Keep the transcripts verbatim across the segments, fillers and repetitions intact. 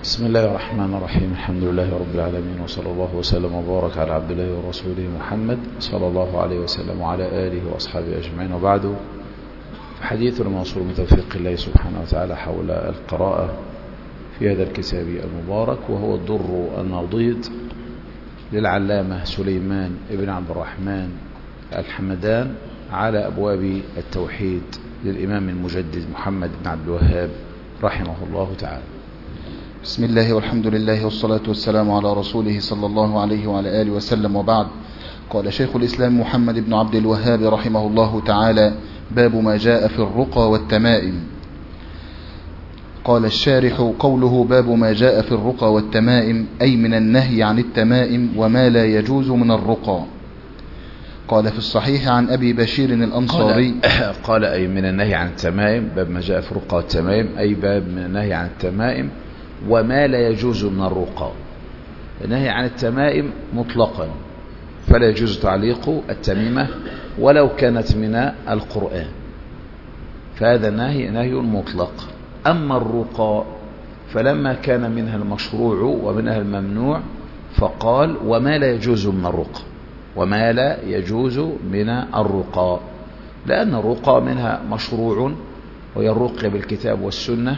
بسم الله الرحمن الرحيم. الحمد لله رب العالمين، وصلى الله وسلم وبارك على عبد الله ورسوله محمد صلى الله عليه وسلم وعلى آله وأصحابه أجمعين، وبعد. حديثنا موصول بتوفيق الله سبحانه وتعالى حول القراءة في هذا الكتاب المبارك، وهو الدر النضيد للعلامة سليمان بن عبد الرحمن الحمدان على أبواب التوحيد للإمام المجدد محمد بن عبد الوهاب رحمه الله تعالى. بسم الله والحمد لله والصلاة والسلام على رسوله صلى الله عليه وعلى آله وسلم، وبعد. قال شيخ الإسلام محمد بن عبد الوهاب رحمه الله تعالى: باب ما جاء في الرقى والتمائم. قال الشارح: قوله باب ما جاء في الرقى والتمائم أي من النهي عن التمائم وما لا يجوز من الرقى. قال في الصحيح عن أبي بشير الأنصاري قال, قال أي من النهي عن التمائم، باب ما جاء في الرقى والتمائم أي باب من النهي عن التمائم وما لا يجوز من الرقى. النهي عن التمائم مطلقا، فلا يجوز تعليق التميمة ولو كانت من القرآن، فهذا نهي نهي مطلق. أما الرقى فلما كان منها المشروع ومنها الممنوع فقال وما لا يجوز من الرقى، وما لا يجوز من الرقى، لأن الرقى منها مشروع وهي الرقية بالكتاب والسنة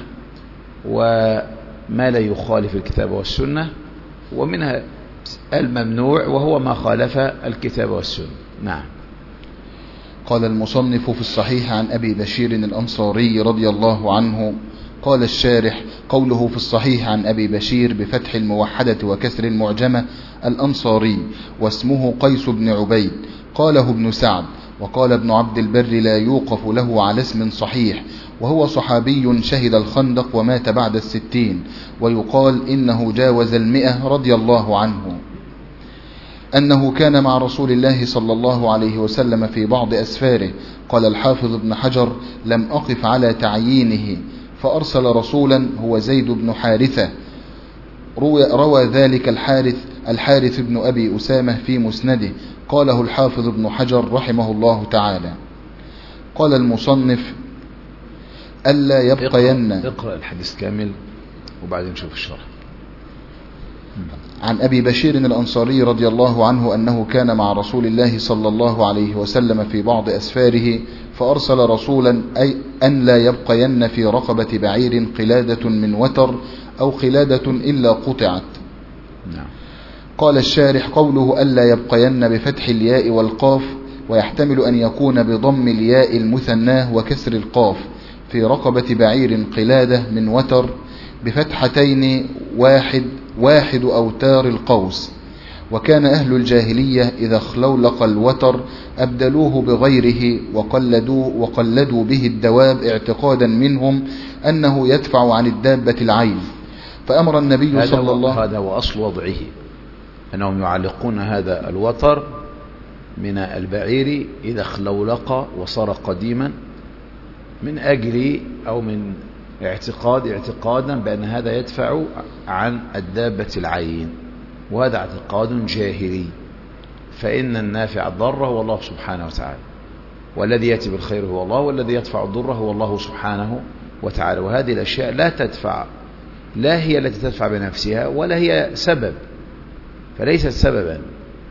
وما لا يخالف الكتاب والسنة، ومنها الممنوع وهو ما خالف الكتاب والسنة. نعم. قال المصنف في الصحيح عن أبي بشير الأنصاري رضي الله عنه. قال الشارح: قوله في الصحيح عن أبي بشير بفتح الموحدة وكسر المعجمة الأنصاري، واسمه قيس بن عبيد. قاله ابن سعد. وقال ابن عبد البر: لا يوقف له على اسم صحيح، وهو صحابي شهد الخندق ومات بعد الستين، ويقال إنه جاوز المئة رضي الله عنه. أنه كان مع رسول الله صلى الله عليه وسلم في بعض أسفاره. قال الحافظ ابن حجر: لم أقف على تعيينه، فأرسل رسولا هو زيد بن حارثة. روى, روى ذلك الحارث الحارث بن أبي أسامة في مسنده. قاله الحافظ ابن حجر رحمه الله تعالى. قال المصنف: ألا يبقين. اقرأ الحديث كامل وبعدين نشوف الشرح. عن أبي بشير الأنصاري رضي الله عنه أنه كان مع رسول الله صلى الله عليه وسلم في بعض أسفاره، فأرسل رسولا أي أن لا يبقين في رقبة بعير قلادة من وتر أو قلادة إلا قطعت. نعم. قال الشارح: قوله ألا يبقين بفتح الياء والقاف، ويحتمل أن يكون بضم الياء المثناه وكسر القاف، في رقبة بعير قلادة من وتر بفتحتين واحد واحد أوتار القوس. وكان أهل الجاهلية إذا خلولق الوتر أبدلوه بغيره وقلدوا, وقلدوا به الدواب اعتقادا منهم أنه يدفع عن الدابة العين. فأمر النبي صلى الله هذا هو أصل وضعه، أنهم يعلقون هذا الوتر من البعير إذا خلولق وصار قديما، من أجل أو من اعتقاد اعتقادا بأن هذا يدفع عن الدابة العين، وهذا اعتقاد جاهلي، فإن النافع الضر هو الله سبحانه وتعالى، والذي يأتي بالخير هو الله، والذي يدفع الضر هو الله سبحانه وتعالى. وهذه الأشياء لا تدفع، لا هي التي تدفع بنفسها ولا هي سبب، فليست سببا.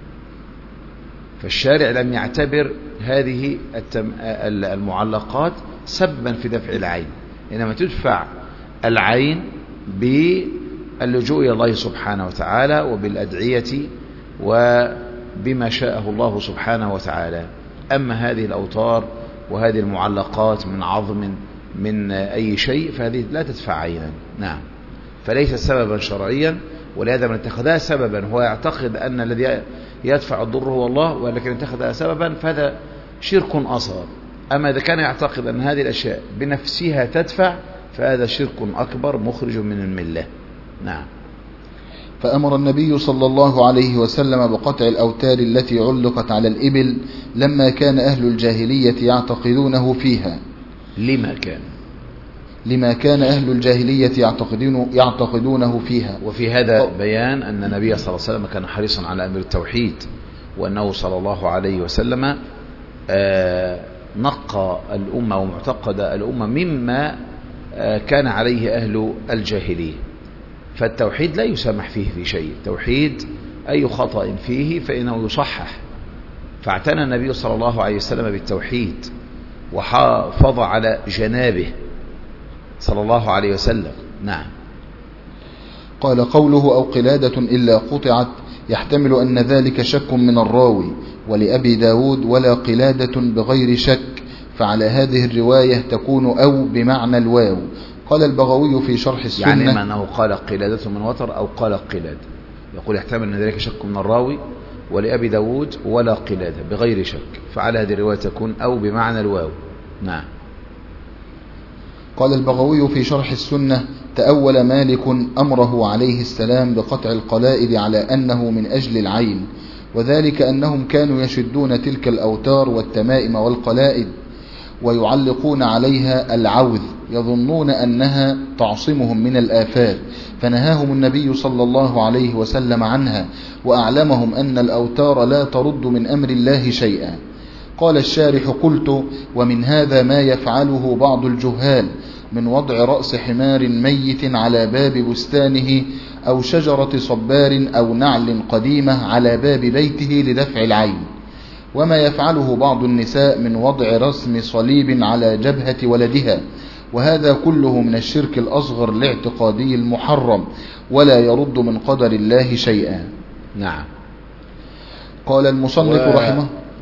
فالشارع لم يعتبر هذه المعلقات سببا في دفع العين، إنما تدفع العين باللجوء إلى الله سبحانه وتعالى وبالأدعية وبما شاءه الله سبحانه وتعالى. أما هذه الأوتار وهذه المعلقات من عظم من أي شيء فهذه لا تدفع عينا. نعم. فليس سببا شرعيا، ولهذا من اتخذها سببا هو يعتقد أن الذي يدفع الضر هو الله، ولكن اتخذها سببا فهذا شرك أصغر. أما إذا كان يعتقد أن هذه الأشياء بنفسها تدفع فهذا شرك أكبر مخرج من الملة. نعم. فأمر النبي صلى الله عليه وسلم بقطع الأوتار التي علقت على الإبل لما كان أهل الجاهلية يعتقدونه فيها. لما كان لما كان أهل الجاهلية يعتقدون يعتقدونه فيها. وفي هذا بيان أن النبي صلى الله عليه وسلم كان حريصا على أمر التوحيد، وأنه صلى الله عليه وسلم آه نقى الأمة ومعتقد الأمة مما كان عليه أهل الجاهلية. فالتوحيد لا يسامح فيه في شيء. التوحيد أي خطأ فيه فإنه يصحح. فاعتنى النبي صلى الله عليه وسلم بالتوحيد وحافظ على جنابه صلى الله عليه وسلم. نعم. قال قوله أو قلادة إلا قطعت يحتمل أن ذلك شك من الراوي، ولأبي داود ولا قلادة بغير شك، فعلى هذه الرواية تكون أو بمعنى الواو. قال البغوي في شرح السنة يعني ما أنه قال قلادة من وتر أو قال قلاد، يقول يحتمل أن ذلك شك من الراوي، ولأبي داود ولا قلادة بغير شك، فعلى هذه الرواية تكون أو بمعنى الواو. نعم. قال البغوي في شرح السنة تأول مالك أمره عليه السلام بقطع القلائد على أنه من أجل العين، وذلك أنهم كانوا يشدون تلك الأوتار والتمائم والقلائد ويعلقون عليها العوذ يظنون أنها تعصمهم من الآفات، فنهاهم النبي صلى الله عليه وسلم عنها وأعلمهم أن الأوتار لا ترد من أمر الله شيئا. قال الشارح قلت ومن هذا ما يفعله بعض الجهال من وضع رأس حمار ميت على باب بستانه أو شجرة صبار أو نعل قديمة على باب بيته لدفع العين، وما يفعله بعض النساء من وضع رسم صليب على جبهة ولدها، وهذا كله من الشرك الأصغر الاعتقادي المحرم ولا يرد من قدر الله شيئا. نعم. قال المصنف و... رحمه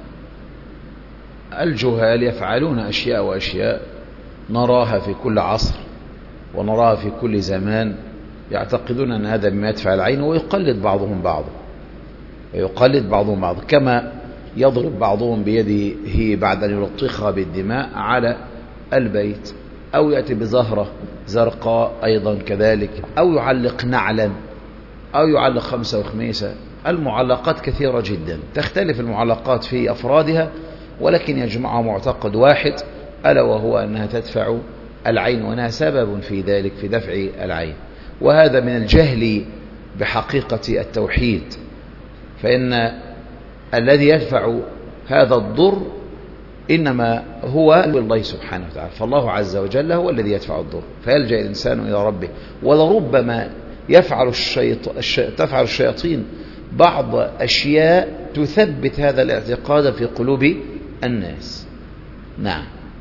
الجهال يفعلون أشياء وأشياء نراها في كل عصر ونراها في كل زمان، يعتقدون أن هذا مما يدفع العين، ويقلد بعضهم بعضا ويقلد بعضهم بعضا، كما يضرب بعضهم بيده بعد أن يلطخها بالدماء على البيت، أو يأتي بزهرة زرقاء أيضا كذلك، أو يعلق نعلا، أو يعلق خمسة وخميسة. المعلقات كثيرة جدا، تختلف المعلقات في أفرادها، ولكن يجمعها معتقد واحد، ألا وهو أنها تدفع العين، وأنها سبب في ذلك في دفع العين. وهذا من الجهل بحقيقة التوحيد، فإن الذي يدفع هذا الضر إنما هو الله سبحانه وتعالى، فالله عز وجل هو الذي يدفع الضر، فيلجأ الإنسان إلى ربه. ولربما يفعل الشيط... الش... تفعل الشياطين بعض أشياء تثبت هذا الاعتقاد في قلوب الناس. نعم.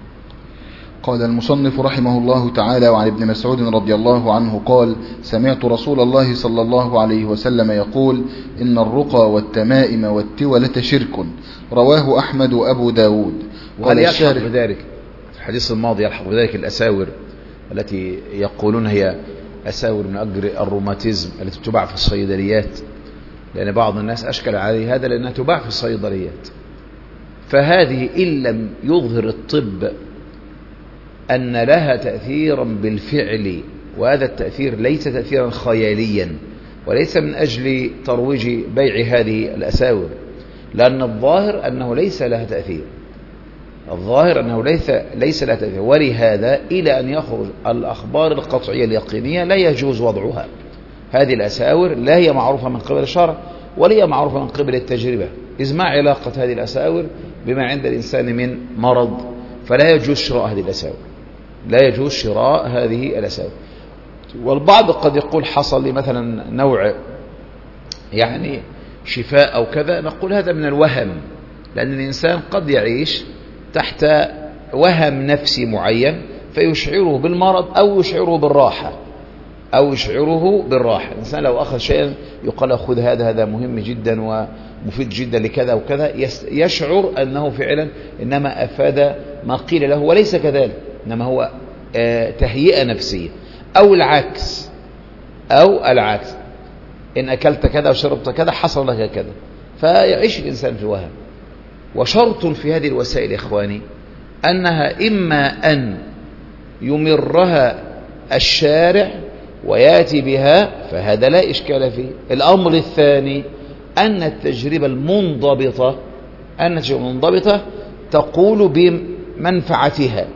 قال المصنف رحمه الله تعالى وعن ابن مسعود رضي الله عنه قال سمعت رسول الله صلى الله عليه وسلم يقول إن الرقى والتمائم والتولة شرك، رواه أحمد وأبو داود. وهل يلحق بذلك في الحديث الماضي يلحق بذلك الأساور التي يقولون هي أساور من أجل الروماتيزم التي تباع في الصيدليات، لأن بعض الناس أشكل عليه هذا لأنها تباع في الصيدليات. فهذه إن لم يظهر الطب أن لها تأثيرا بالفعل، وهذا التأثير ليس تأثيرا خياليا، وليس من أجل ترويج بيع هذه الأساور، لأن الظاهر أنه ليس لها تأثير، الظاهر أنه ليس, ليس لها تأثير. ولهذا إلى أن يخرج الأخبار القطعية اليقينية لا يجوز وضعها. هذه الأساور لا هي معروفة من قبل الشرع ولا هي معروفة من قبل التجربة، إذ ما علاقة هذه الأساور بما عند الإنسان من مرض، فلا يجوز شراء هذه الأساور، لا يجوز شراء هذه الأساور. والبعض قد يقول حصل لي مثلا نوع يعني شفاء أو كذا، نقول هذا من الوهم، لأن الإنسان قد يعيش تحت وهم نفسي معين فيشعره بالمرض أو يشعره بالراحة أو يشعره بالراحة. الإنسان لو أخذ شيئا يقال خذ هذا هذا مهم جدا ومفيد جدا لكذا وكذا، يشعر أنه فعلا إنما أفاد ما قيل له، وليس كذلك، إنما هو تهيئة نفسية. أو العكس أو العكس إن أكلت كذا وشربت كذا حصل لك كذا، فيعيش الإنسان في وهم. وشرط في هذه الوسائل يا إخواني أنها إما أن يمرها الشارع ويأتي بها، فهذا لا إشكال فيه. الأمر الثاني أن التجربة المنضبطة أن التجربة المنضبطة تقول بمنفعتها.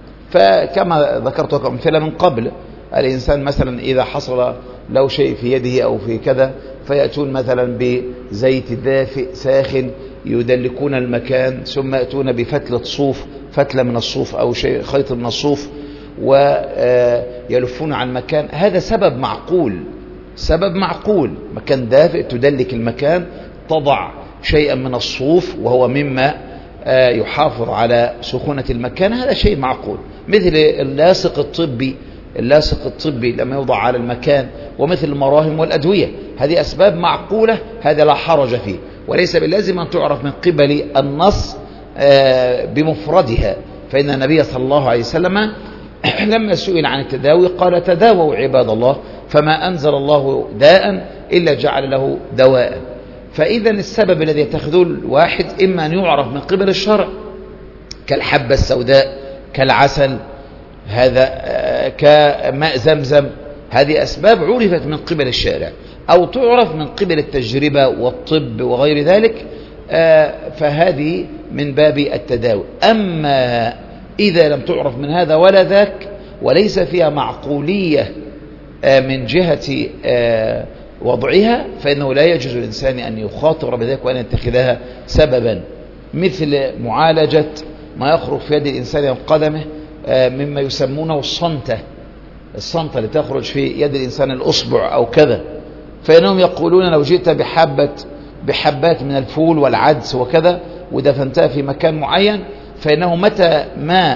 فكما ذكرت لكم أمثلة من قبل، الإنسان مثلا إذا حصل له شيء في يده أو في كذا فيأتون مثلا بزيت دافئ ساخن يدلكون المكان، ثم يأتون بفتلة صوف، فتلة من الصوف أو شيء خيط من الصوف، ويلفون عن مكان. هذا سبب معقول سبب معقول، مكان دافئ تدلك المكان، تضع شيئا من الصوف وهو مما يحافظ على سخونة المكان، هذا شيء معقول. مثل اللاصق الطبي، اللاصق الطبي لما يوضع على المكان، ومثل المراهم والأدوية، هذه أسباب معقولة، هذا لا حرج فيه، وليس باللازم أن تعرف من قبل النص بمفردها. فإن النبي صلى الله عليه وسلم لما سئل عن التداوي قال: تداووا عباد الله، فما أنزل الله داء إلا جعل له دواء. فإذا السبب الذي يتخذه الواحد إما أن يعرف من قبل الشرع كالحبة السوداء، كالعسل، هذا كماء زمزم، هذه أسباب عرفت من قبل الشارع، أو تعرف من قبل التجربة والطب وغير ذلك، فهذه من باب التداوي. أما إذا لم تعرف من هذا ولا ذاك، وليس فيها معقولية من جهة وضعها، فإنه لا يجوز للإنسان أن يخاطر بذلك وأن يتخذها سببا، مثل معالجة ما يخرج في يد الإنسان من قدمه مما يسمونه الصنتة، الصنتة اللي تخرج في يد الإنسان الأصبع أو كذا، فإنهم يقولون لو جئت بحبة بحبات من الفول والعدس وكذا ودفنتها في مكان معين، فإنه متى ما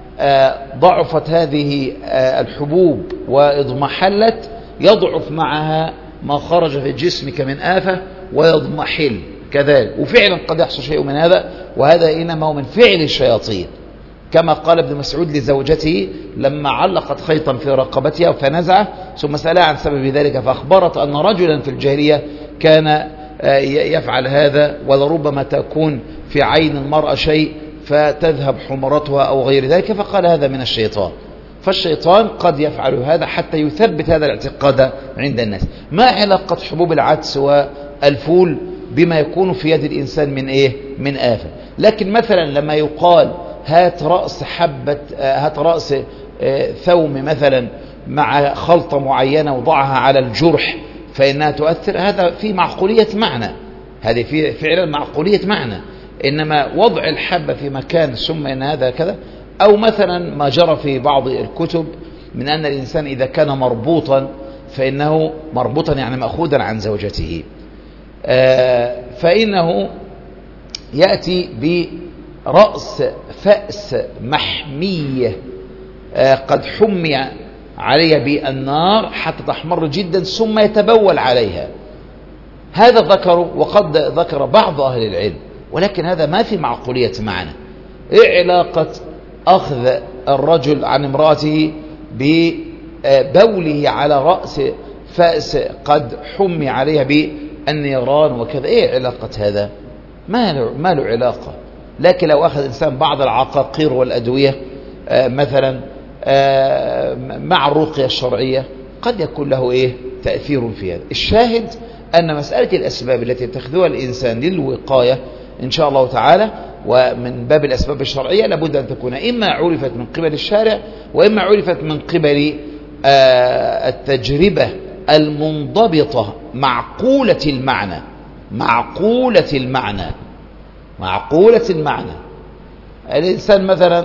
ضعفت هذه الحبوب واضمحلت يضعف معها ما خرج في جسمك من آفة ويضمحل كذلك. وفعلا قد يحصل شيء من هذا، وهذا إنما هو من فعل الشياطين، كما قال ابن مسعود لزوجته لما علقت خيطا في رقبتها فنزعه، ثم سألها عن سبب ذلك، فأخبرت أن رجلا في الجاهلية كان يفعل هذا، ولربما تكون في عين المرأة شيء فتذهب حمرتها أو غير ذلك، فقال هذا من الشيطان. فالشيطان قد يفعل هذا حتى يثبت هذا الاعتقاد عند الناس. ما علاقة حبوب العدس والفول بما يكون في يد الإنسان من إيه؟ من آفة. لكن مثلا لما يقال هات رأس حبة هات رأس ثوم مثلا مع خلطة معينة وضعها على الجرح فإنها تؤثر، هذا في معقولية معنى، هذه في فعلا معقولية معنى. إنما وضع الحبة في مكان ثم إن هذا كذا، أو مثلا ما جرى في بعض الكتب من أن الإنسان إذا كان مربوطا فإنه مربوطا يعني مأخوذا عن زوجته، فإنه يأتي برأس فأس محمية قد حمي عليها بالنار حتى تحمر جدا ثم يتبول عليها. هذا ذكره، وقد ذكر بعض أهل العلم، ولكن هذا ما في معقولية معنى. إيه علاقة أخذ الرجل عن امرأته ببوله على رأس فأس قد حمي عليها بالنيران وكذا؟ إيه علاقة هذا؟ ما له, ما له علاقة. لكن لو أخذ إنسان بعض العقاقير والأدوية مثلا مع الرقية الشرعية قد يكون له إيه تأثير في هذا. الشاهد أن مسألة الأسباب التي يتخذها الإنسان للوقاية إن شاء الله تعالى ومن باب الأسباب الشرعية لابد أن تكون إما عرفت من قبل الشارع، وإما عرفت من قبل التجربة المنضبطة معقولة المعنى معقولة المعنى معقولة المعنى. الإنسان مثلا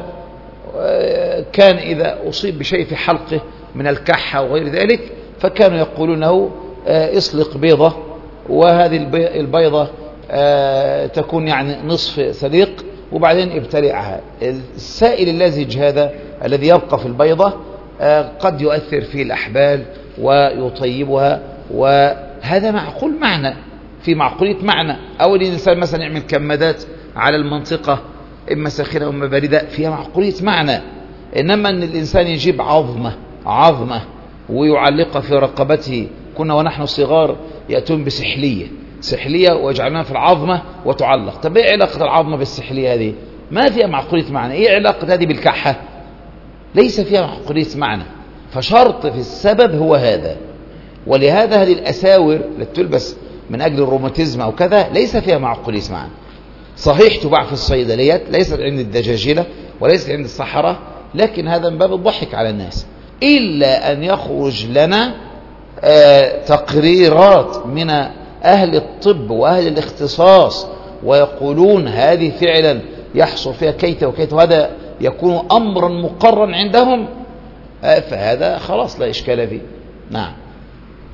كان إذا أصيب بشيء في حلقه من الكحة وغير ذلك فكانوا يقولون له اصلق بيضة، وهذه البيضة تكون يعني نصف سليق، وبعدين ابتلعها. السائل اللزج هذا الذي يبقى في البيضة قد يؤثر في الأحبال ويطيبها، وهذا معقول معنى، في معقولية معنى. أو الإنسان مثلا يعمل كمادات على المنطقة إما ساخنة وإما باردة، فيها معقولية معنى. إنما أن الإنسان يجيب عظمة عظمة ويعلقها في رقبته، كنا ونحن صغار يأتون بسحلية سحلية ويجعلونها في العظمة وتعلق. طب إيه علاقة العظمة بالسحلية هذه؟ ما فيها معقولية معنى. إيه علاقة هذه بالكحة؟ ليس فيها معقولية معنى. فشرط في السبب هو هذا. ولهذا هذه الأساور التي تلبس من أجل الروماتيزم أو كذا ليس فيها معقولية معنى. صحيح تباع في الصيدليات، ليست عند الدجاجلة وليست عند الصحراء، لكن هذا من باب الضحك على الناس، إلا أن يخرج لنا آه تقريرات من أهل الطب وأهل الاختصاص ويقولون هذه فعلا يحصل فيها كيت وكيت، وهذا يكون أمرا مقرا عندهم، آه فهذا خلاص لا إشكال فيه. نعم.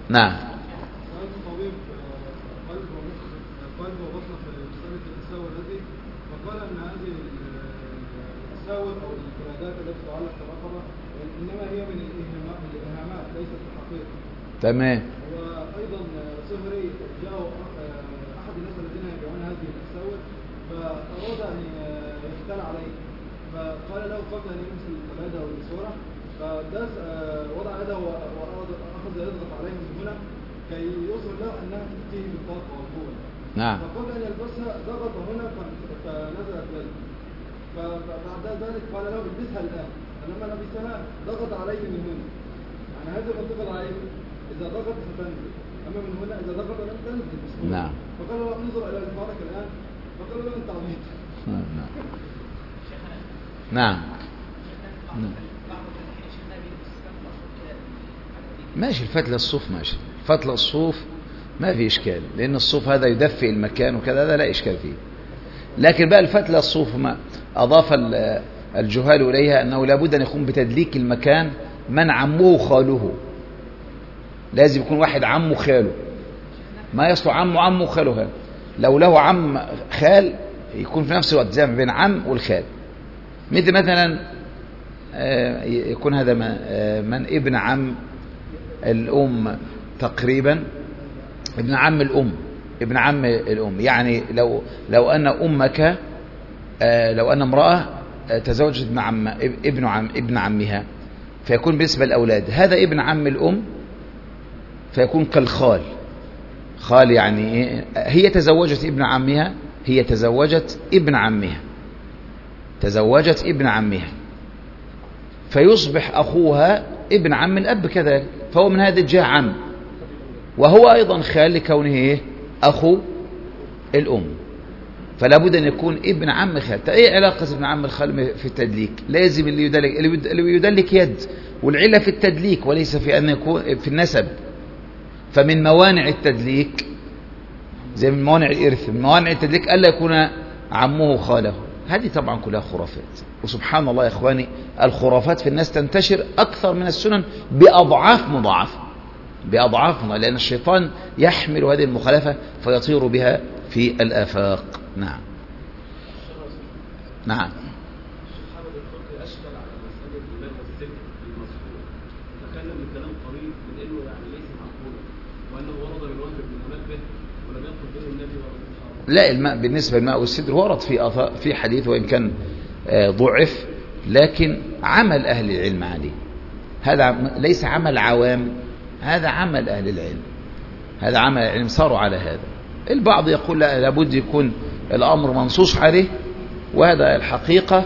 نعم. الطبيب قلب قلب وبطن في مسألة التساؤل هذه، وقال أن هذه التساؤل أو الانفرادات التي تعلق بالرقبة إنما هي من الإهامات ليست الحقيقة. تمام. وأيضا صهري جاء أحد الناس الذين يبيعون هذه التساؤل فأراد أن يفتن عليه، فقال له قبل أن يمسك يده بالصورة فداس وضع يده وأراد أخذ يضغط عليه من هنا كي يظهر له أنها فيه بالطاقة والقوة. نعم. فقبل أن يلبسها ضغط هنا فنزلت يده، فبعد ذلك قال له البسها الآن، فلما لبسها ضغط عليه من هنا، يعني هذا منطقة عليه إذا ضغط ستنزل، أما من هنا إذا ضغط لم تنزل بسهولة. نعم. فقال له انظر إلى الفارق الآن، فقال له أنت عبيط. نعم. نعم. نعم. ماشي الفتلة الصوف، ماشي فتلة الصوف ما في إشكال، لأن الصوف هذا يدفئ المكان وكذا، هذا لا إشكال فيه. لكن بقى الفتلة الصوف ما أضاف الجهال إليها أنه لابد أن يكون بتدليك المكان من عمه خاله، لازم يكون واحد عمه خاله، ما يصلح عمه عمه خاله خاله. لو له عم خال يكون في نفس الوقت زي ما بين عم والخال، مثل مثلا يكون هذا من ابن عم الأم تقريبا، ابن عم الأم، ابن عم الأم، يعني لو لو أن أمك لو أن امرأة تزوجت ابن عم ابن عم ابن عمها، فيكون بالنسبة للأولاد هذا ابن عم الأم، فيكون كالخال. خال يعني هي تزوجت ابن عمها، هي تزوجت ابن عمها تزوجت ابن عمها فيصبح أخوها ابن عم الأب كذلك، فهو من هذه الجهة عم، وهو أيضا خال لكونه إيه؟ أخو الأم، فلا بد أن يكون ابن عم خال. إيه علاقة ابن عم الخال في التدليك؟ لازم اللي يدلك اللي يدلك يد، والعلة في التدليك وليس في أن يكون في النسب. فمن موانع التدليك زي من موانع الإرث، من موانع التدليك ألا يكون عمه خاله. هذه طبعا كلها خرافات، وسبحان الله يا إخواني الخرافات في الناس تنتشر أكثر من السنن بأضعاف مضاعفة بأضعاف مضاعفة، لأن الشيطان يحمل هذه المخالفة فيطير بها في الآفاق. نعم. نعم. لا، الماء بالنسبة للماء والسدر ورد في في حديث وإن كان ضعف، لكن عمل أهل العلم عليه، هذا ليس عمل عوام، هذا عمل أهل العلم، هذا عمل العلم صاروا على هذا. البعض يقول لا لابد يكون الأمر منصوص عليه، وهذا الحقيقة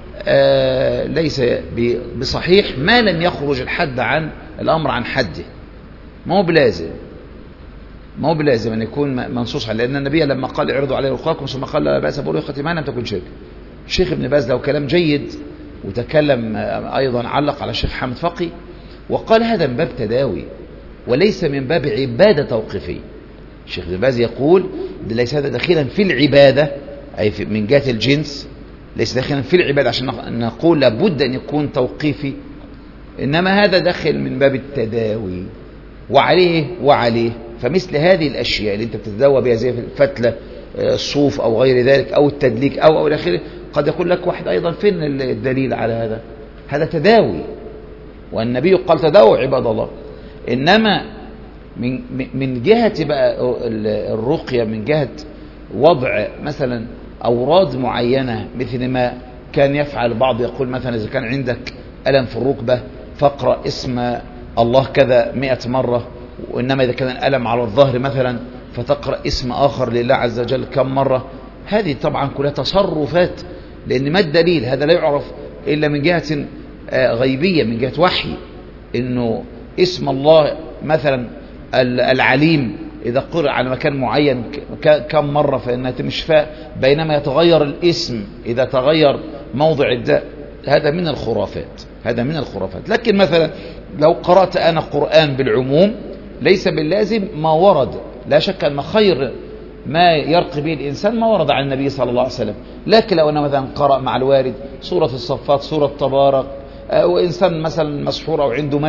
ليس بصحيح ما لم يخرج الحد عن الأمر عن حده، ما هو بلازم ما هو بلازم أن يكون منصوص عليه، لأن النبي لما قال اعرضوا عليه رقاكم ثم قال لا بأس برقة ما لم تكن شرك. الشيخ ابن باز له كلام جيد، وتكلم أيضا علق على الشيخ حامد فقي وقال هذا من باب تداوي وليس من باب عبادة توقيفية. الشيخ ابن باز يقول ليس هذا داخلا في العبادة، أي من جهة الجنس ليس داخلا في العبادة عشان نقول لابد أن يكون توقيفي، إنما هذا داخل من باب التداوي وعليه وعليه. فمثل هذه الأشياء اللي أنت بتتداوى بها زي الفتلة الصوف أو غير ذلك أو التدليك أو أو إلى آخره، قد يقول لك واحد أيضا فين الدليل على هذا؟ هذا تداوي، والنبي قال تداووا عباد الله. إنما من من جهة بقى الرقية، من جهة وضع مثلا أوراد معينة مثل ما كان يفعل بعض، يقول مثلا إذا كان عندك ألم في الركبة فاقرأ اسم الله كذا مئة مرة، وإنما إذا كان الألم على الظهر مثلا فتقرأ اسم آخر لله عز وجل كم مرة. هذه طبعا كلها تصرفات، لأن ما الدليل؟ هذا لا يعرف إلا من جهة غيبية، من جهة وحي، إنه اسم الله مثلا العليم إذا قرأ على مكان معين كم مرة فإنها تم الشفاء، بينما يتغير الاسم إذا تغير موضع الداء. هذا من الخرافات هذا من الخرافات. لكن مثلا لو قرأت أنا قرآن بالعموم ليس باللازم ما ورد، لا شك أن خير ما يرقي به الإنسان ما ورد عن النبي صلى الله عليه وسلم. لكن لو أنا مثلا قرأ مع الوارد سورة الصفات، سورة تبارك، وإنسان مثلا مسحور أو عنده مس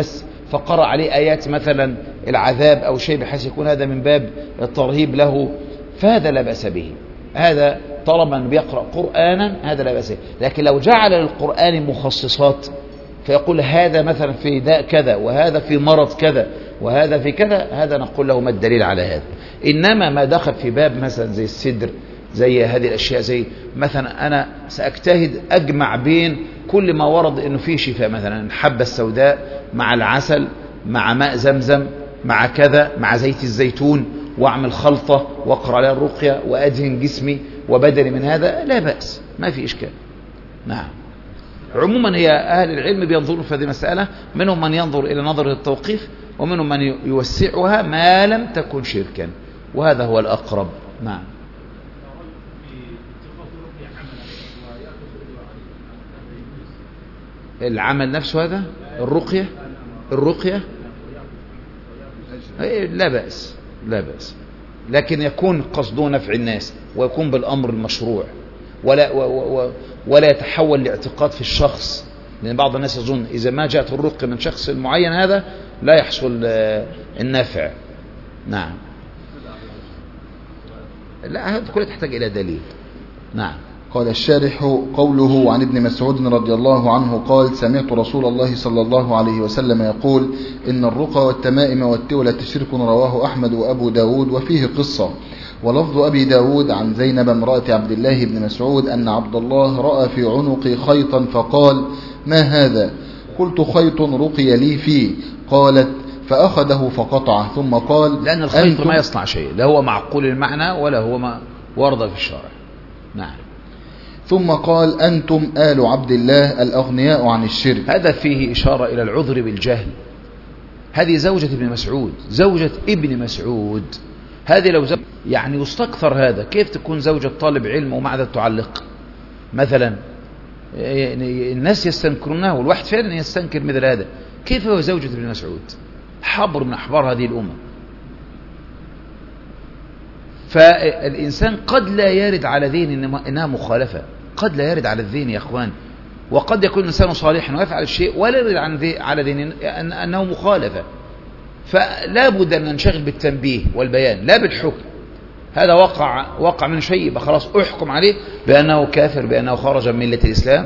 فقرأ عليه آيات مثلا العذاب أو شيء بحيث يكون هذا من باب الترهيب له، فهذا لا بأس به. هذا طالما أنه بيقرأ قرآنا هذا لا بأس به. لكن لو جعل للقرآن مخصصات فيقول هذا مثلا في داء كذا وهذا في مرض كذا وهذا في كذا، هذا نقول له ما الدليل على هذا. إنما ما دخل في باب مثلا زي السدر، زي هذه الأشياء، زي مثلا أنا سأجتهد أجمع بين كل ما ورد إنه فيه شفاء، مثلا الحبة السوداء مع العسل مع ماء زمزم مع كذا مع زيت الزيتون، وأعمل خلطة وأقرأ عليها الرقية وأدهن جسمي وبدني من هذا، لا بأس، ما في إشكال. نعم. عموما هي أهل العلم بينظرون في هذه المسألة، منهم من ينظر إلى نظر التوقيف ومنهم من يوسعها ما لم تكن شركا، وهذا هو الأقرب. نعم. العمل نفسه هذا الرقية الرقية لا بأس لا بأس، لكن يكون قصده نفع الناس ويكون بالأمر المشروع، ولا ولا يتحول لاعتقاد في الشخص، لأن بعض الناس يظن إذا ما جاءت الرقية من شخص معين هذا لا يحصل النفع. نعم. لا، هذا كله تحتاج إلى دليل. نعم. قال الشارح: قوله عن ابن مسعود رضي الله عنه قال: سمعت رسول الله صلى الله عليه وسلم يقول: إن الرقى والتمائم والتولة شرك، رواه أحمد وأبو داود، وفيه قصة. ولفظ أبي داود عن زينب امرأة عبد الله بن مسعود أن عبد الله رأى في عنقي خيطا فقال: ما هذا؟ قلت: خيط رقي لي فيه. قالت: فأخذه فقطعه، ثم قال: لأن الخيط ما يصنع شيء، لا هو معقول المعنى ولا هو ما ورد في الشرع. نعم. ثم قال: أنتم آل عبد الله الأغنياء عن الشرك. هذا فيه إشارة إلى العذر بالجهل. هذه زوجة ابن مسعود، زوجة ابن مسعود، هذه لو زوجة يعني يستكثر هذا، كيف تكون زوجة طالب علم ومع ذلك تعلق مثلا؟ الناس يستنكرونها، والواحد فعلا يستنكر مثل هذا. كيف هو زوجة ابن مسعود؟ حبر من أحبار هذه الأمة. فالإنسان قد لا يرد على ذهن إنها مخالفة، قد لا يرد على الذهن يا أخوان، وقد يكون الإنسان صالحا ويفعل الشيء ولا يرد على ذهن أنه مخالفة. فلا بد أن ننشغل بالتنبيه والبيان لا بالحكم. هذا وقع وقع من شيء يبقى خلاص أحكم عليه بأنه كافر، بأنه خرج من ملة الإسلام.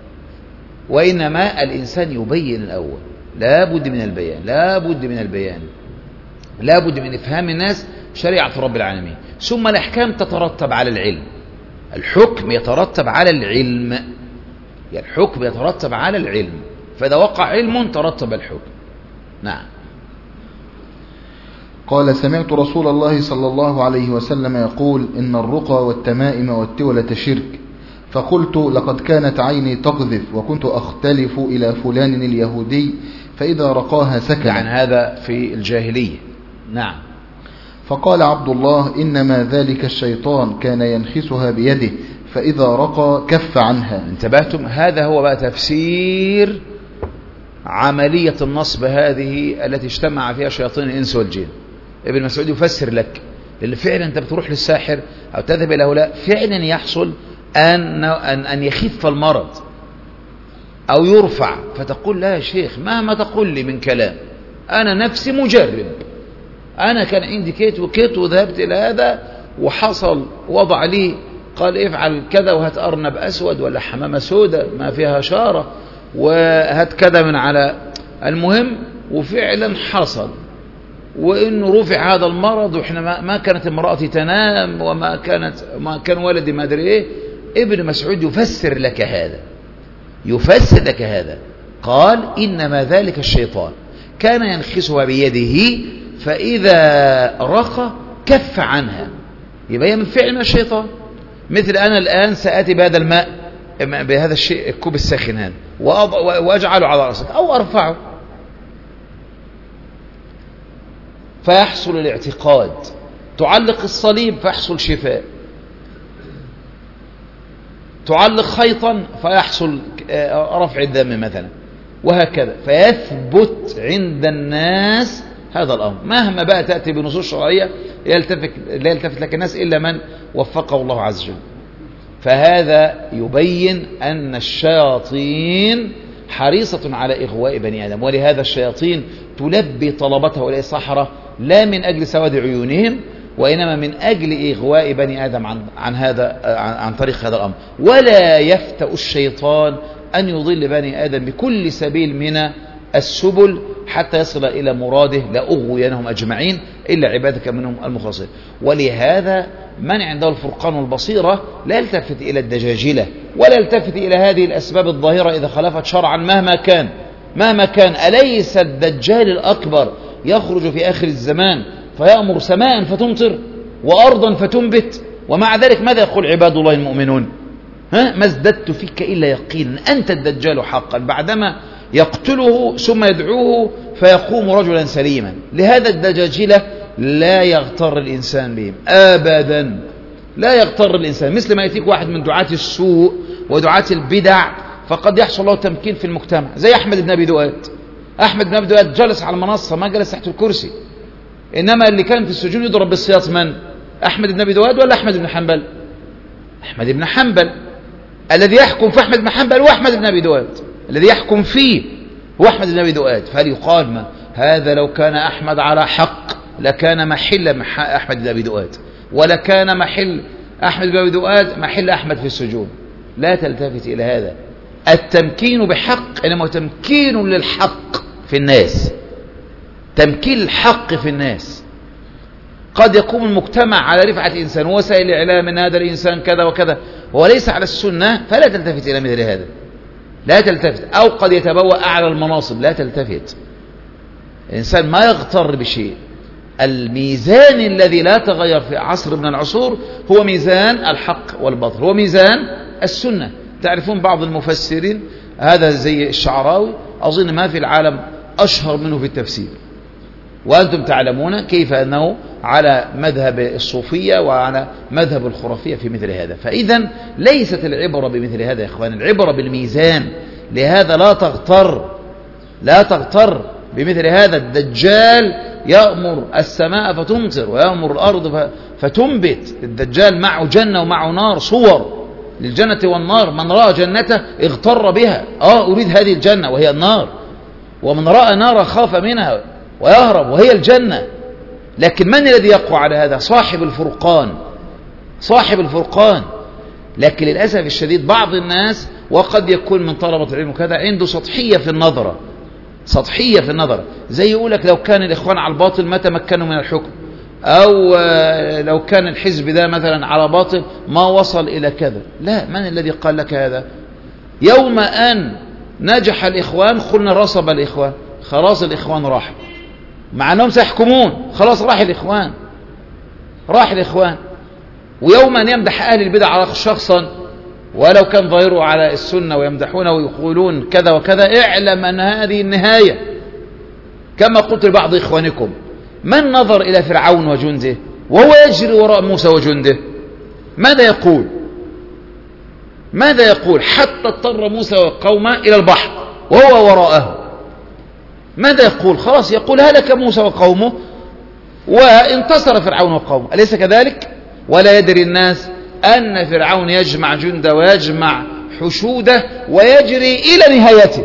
وإنما الإنسان يبين الأول، لا بد من البيان، لا بد من البيان، لا بد من إفهام الناس شريعة رب العالمين. ثم الأحكام تترتب على العلم، الحكم يترتب على العلم، يعني الحكم يترتب على العلم، فإذا وقع علم ترتب الحكم. نعم. قال: سمعت رسول الله صلى الله عليه وسلم يقول: إن الرقى والتمائم والتولة شرك. فقلت: لقد كانت عيني تقذف وكنت أختلف إلى فلان اليهودي فإذا رقاها سكن. يعني هذا في الجاهلية. نعم. فقال عبد الله: إنما ذلك الشيطان كان ينخسها بيده فإذا رقى كف عنها. انتبهتم؟ هذا هو بقى تفسير عملية النصب هذه التي اجتمع فيها شياطين الإنس والجن. ابن مسعود يفسر لك، لأن فعلا أنت بتروح للساحر أو تذهب إلى هؤلاء فعلا يحصل أن, أن, أن يخف المرض أو يرفع، فتقول: لا يا شيخ مهما تقول لي من كلام أنا نفسي مجرب، أنا كان عندي كيت وكيت وذهبت إلى هذا وحصل وضع لي قال افعل كذا وهات أرنب أسود ولا حمامة سوداء ما فيها شارة وهات كذا من على المهم، وفعلا حصل، وإنه رفع هذا المرض، وإحنا ما كانت امرأتي تنام وما كانت ما كان ولدي ما أدري إيه. ابن مسعود يفسر لك هذا، يفسر لك هذا. قال: إنما ذلك الشيطان كان ينخسها بيده فإذا رقى كف عنها. يبقى من فعل من الشيطان. مثل أنا الآن سآتي بهذا الماء، بهذا الشيء الكوب الساخن هذا وأجعله على رأسك أو أرفعه فيحصل الاعتقاد، تعلق الصليب فيحصل شفاء، تعلق خيطا فيحصل رفع الدم مثلا، وهكذا فيثبت عند الناس هذا الأمر. مهما بقى تأتي بنصوص شرعية يلتفت لا يلتفت لك الناس إلا من وفقه الله عز وجل. فهذا يبين أن الشياطين حريصة على إغواء بني آدم، ولهذا الشياطين تلبي طلبته إلى السحرة لا من أجل سواد عيونهم، وإنما من أجل إغواء بني آدم عن, عن, هذا عن, عن طريق هذا الأمر. ولا يفتأ الشيطان أن يضل بني آدم بكل سبيل من السبل حتى يصل إلى مراده لأغوينهم أجمعين إلا عبادك منهم المخلصين. ولهذا من عنده الفرقان والبصيرة لا يلتفت إلى الدجاجلة ولا يلتفت إلى هذه الأسباب الظاهرة إذا خالفت شرعا مهما كان مهما كان. أليس الدجال الأكبر يخرج في آخر الزمان فيأمر سماء فتمطر وأرضا فتنبت؟ ومع ذلك ماذا يقول عباد الله المؤمنون؟ ها ما ازددت فيك إلا يقينا أنت الدجال حقا، بعدما يقتله ثم يدعوه فيقوم رجلا سليما. لهذا الدجاجلة لا يغتر الإنسان بهم أبدا، لا يغتر الإنسان. مثل ما يأتيك واحد من دعاة السوء ودعاة البدع فقد يحصل له تمكين في المجتمع، زي أحمد بن أبي دؤاد. أحمد بن أبي دؤاد جلس على المنصة، ما جلس تحت الكرسي، إنما اللي كان في السجون يضرب بالسياط من؟ أحمد بن أبي دؤاد ولا أحمد بن حنبل؟ أحمد بن حنبل. الذي يحكم في أحمد بن حنبل هو أحمد بن أبي دؤاد، الذي يحكم فيه هو أحمد بن أبي دؤاد. فهل يقال ما هذا لو كان أحمد على حق لكان محل أحمد بن أبي دؤاد، ولكان محل أحمد بن أبي دؤاد محل أحمد في السجون؟ لا تلتفت إلى هذا. التمكين بحق إنما تمكين للحق في الناس، تمكين الحق في الناس. قد يقوم المجتمع على رفعة إنسان ووسائل الإعلام من هذا الإنسان كذا وكذا وليس على السنة، فلا تلتفت إلى مثل هذا، لا تلتفت. أو قد يتبوأ أعلى المناصب، لا تلتفت. الإنسان ما يغتر بشيء. الميزان الذي لا تغير في عصر من العصور هو ميزان الحق والباطل، هو ميزان السنة. تعرفون بعض المفسرين هذا زي الشعراوي أظن ما في العالم أشهر منه في التفسير، وأنتم تعلمون كيف أنه على مذهب الصوفية وعلى مذهب الخرافية في مثل هذا. فإذا ليست العبرة بمثل هذا يا إخوان، العبرة بالميزان. لهذا لا تغتر لا تغتر بمثل هذا. الدجال يأمر السماء فتمطر ويأمر الأرض فتنبت. الدجال معه جنة ومعه نار، صور للجنة والنار. من رأى جنته اغتر بها، آه أريد هذه الجنة وهي النار، ومن رأى نارا خاف منها ويهرب وهي الجنة. لكن من الذي يقوى على هذا؟ صاحب الفرقان، صاحب الفرقان. لكن للأسف الشديد بعض الناس وقد يكون من طلبة العلم كذا عنده سطحية في النظرة، سطحية في النظر. زي يقولك لو كان الإخوان على الباطل ما تمكنوا من الحكم، أو لو كان الحزب ده مثلا على باطل ما وصل إلى كذا. لا، من الذي قال لك هذا؟ يوم أن نجح الإخوان قلنا رصب الإخوان، خلاص الإخوان راح، مع أنهم سيحكمون، خلاص راح الإخوان، راح الإخوان. ويوم أن يمدح أهل البدع على شخصا ولو كان ظاهره على السنة ويمدحونه ويقولون كذا وكذا، اعلم أن هذه النهاية. كما قلت لبعض إخوانكم، من نظر إلى فرعون وجنده وهو يجري وراء موسى وجنده ماذا يقول؟ ماذا يقول؟ حتى اضطر موسى وقومه إلى البحر وهو وراءه. ماذا يقول؟ خلاص يقول هلك موسى وقومه وانتصر فرعون وقومه، أليس كذلك؟ ولا يدري الناس أن فرعون يجمع جنده ويجمع حشوده ويجري إلى نهايته.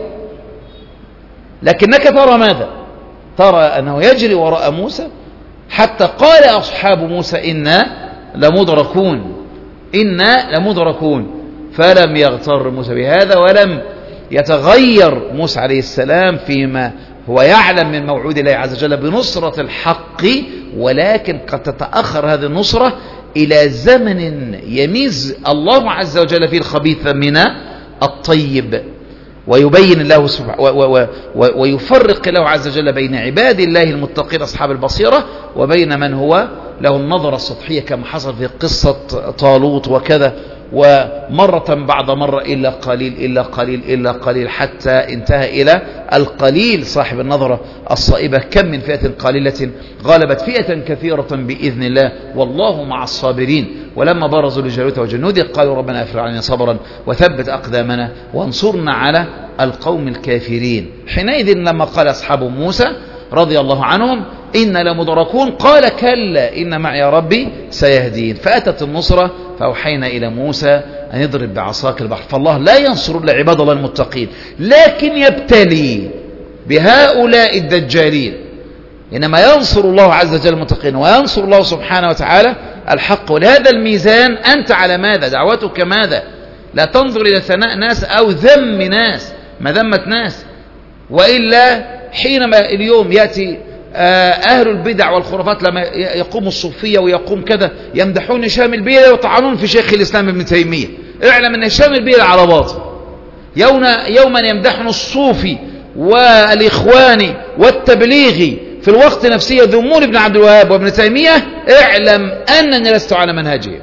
لكنك ترى ماذا؟ ترى أنه يجري وراء موسى حتى قال أصحاب موسى إنا لمدركون، إنا لمدركون. فلم يغتر موسى بهذا ولم يتغير موسى عليه السلام فيما هو يعلم من موعود الله عز وجل بنصرة الحق، ولكن قد تتأخر هذه النصرة إلى زمن يميز الله عز وجل فيه الخبيث من الطيب، ويبين الله سبحانه ويفرق الله عز وجل بين عباد الله المتقين أصحاب البصيرة وبين من هو له النظرة السطحية، كما حصل في قصة طالوت وكذا. ومرة بعد مرة إلا قليل إلا قليل إلا قليل حتى انتهى إلى القليل صاحب النظرة الصائبة. كم من فئة قليلة غلبت فئة كثيرة بإذن الله والله مع الصابرين. ولما برزوا لجالوت وجنوده قالوا ربنا أفرغ علينا صبرا وثبت أقدامنا وانصرنا على القوم الكافرين. حينئذ لما قال أصحاب موسى رضي الله عنهم إن لمدركون قال كلا إن معي ربي سيهدين. فأتت النصرة فأوحينا إلى موسى أن يضرب بعصاك البحر. فالله لا ينصر إلا عباد الله المتقين، لكن يبتلي بهؤلاء الدجالين. إنما ينصر الله عز وجل المتقين، وينصر الله سبحانه وتعالى الحق. ولهذا الميزان أنت على ماذا؟ دعوتك ماذا؟ لا تنظر إلى ثناء ناس أو ذم ناس، مذمة ناس. وإلا حينما اليوم يأتي أهل البدع والخرافات لما يقوم الصوفية ويقوم كذا يمدحون هشام البيلي ويطعنون في شيخ الإسلام ابن تيمية. اعلم أن هشام البيلي على باطل. يوما يمدحن الصوفي والإخواني والتبليغي في الوقت نفسه يذمون ابن عبد الوهاب وابن تيمية، اعلم أنني لست على منهجهم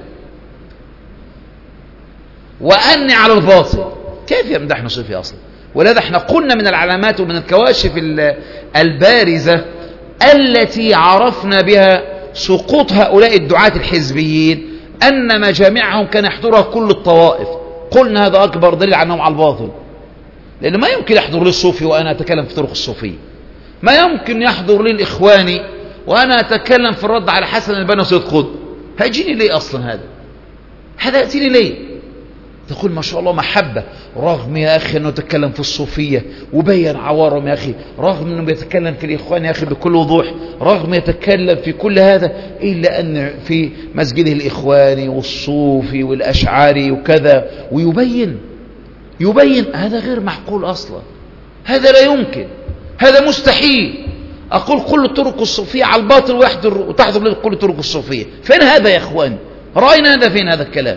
وأني على الباطل. كيف يمدحن الصوفي أصلا؟ ولذا احنا قلنا من العلامات ومن الكواشف البارزة التي عرفنا بها سقوط هؤلاء الدعاة الحزبيين أن مجامعهم كان يحضرها كل الطوائف. قلنا هذا أكبر دليل عنهم على الباطل، لأن ما يمكن يحضر لي الصوفي وأنا أتكلم في طرق الصوفية، ما يمكن يحضر لي الإخواني وأنا أتكلم في الرد على حسن البنا وسيد قطب. هيجيني ليه أصلا هذا؟ هذا يأتيني ليه؟ تقول ما شاء الله محبة، رغم يا أخي أنه يتكلم في الصوفية وبين عوارهم يا أخي، رغم أنه يتكلم في الإخوان يا أخي بكل وضوح، رغم يتكلم في كل هذا، إلا أن في مسجده الإخواني والصوفي والأشعاري وكذا ويبين يبين هذا غير معقول أصلا، هذا لا يمكن، هذا مستحيل. أقول كل الطرق الصوفية على الباطل ويحضر وتحضر لي كل الطرق الصوفية. فين هذا يا إخوان؟ رأينا هذا فين هذا الكلام؟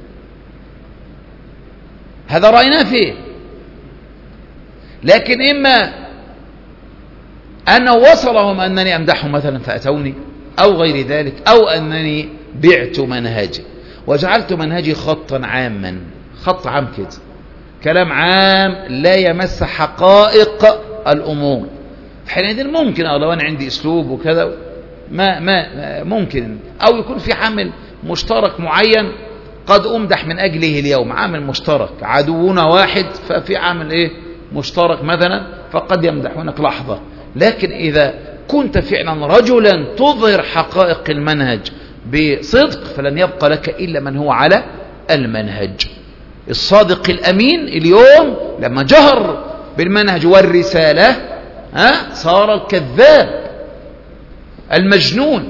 هذا رأيناه فيه. لكن إما أنه وصلهم أنني أمدحهم مثلا فأتوني أو غير ذلك، أو أنني بعت منهجي وجعلت منهجي خطا عاما، خط عام كده، كلام عام لا يمس حقائق الأمور. حينئذ ممكن أو لو أنا عندي أسلوب وكذا ما ما ممكن، أو يكون في عامل مشترك معين قد أمدح من أجله اليوم، عامل مشترك، عدونا واحد ففي عامل إيه مشترك مثلا فقد يمدحونك لحظة. لكن إذا كنت فعلا رجلا تظهر حقائق المنهج بصدق فلن يبقى لك إلا من هو على المنهج. الصادق الأمين اليوم لما جهر بالمنهج والرسالة ها صار الكذاب المجنون،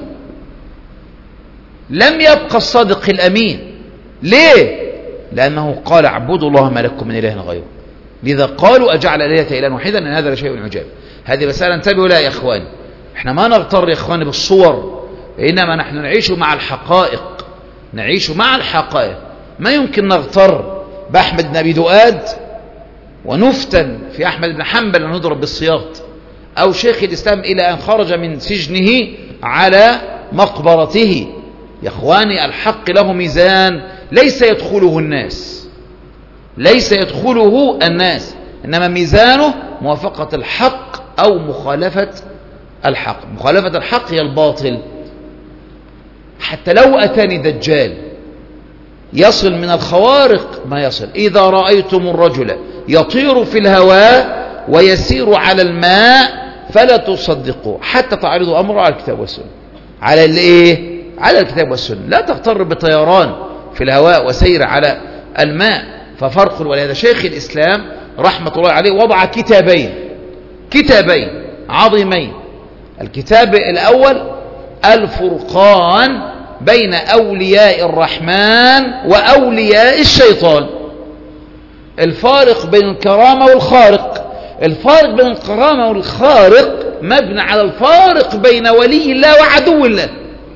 لم يبقى الصادق الأمين. ليه؟ لأنه قال اعبدوا الله ما لكم من إله غيره. لذا قالوا أجعل الآلهة إلها واحدا إن هذا لشيء عجاب. هذه مسألة انتبهوا لها يا إخواني. احنا ما نغتر يا إخواني بالصور، إنما نحن نعيش مع الحقائق، نعيش مع الحقائق. ما يمكن نغتر بأحمد بن أبي دؤاد ونفتن في أحمد بن حنبل ونضرب بالسياط، أو شيخ الإسلام إلى أن خرج من سجنه على مقبرته. يا إخواني الحق له ميزان ليس يدخله الناس، ليس يدخله الناس، إنما ميزانه موافقة الحق أو مخالفة الحق. مخالفة الحق هي الباطل. حتى لو أتاني دجال يصل من الخوارق ما يصل. إذا رأيتم الرجل يطير في الهواء ويسير على الماء فلا تصدقوا حتى تعرضوا أمره على الكتاب والسنة. على الإيه؟ على الكتاب والسنة. لا تغتر بطيران في الهواء وسير على الماء، ففرق. ولهذا شيخ الإسلام رحمة الله عليه وضع كتابين كتابين عظيمين. الكتاب الأول الفرقان بين أولياء الرحمن وأولياء الشيطان، الفارق بين الكرامة والخارق. الفارق بين الكرامة والخارق مبني على الفارق بين ولي الله وعدو الله.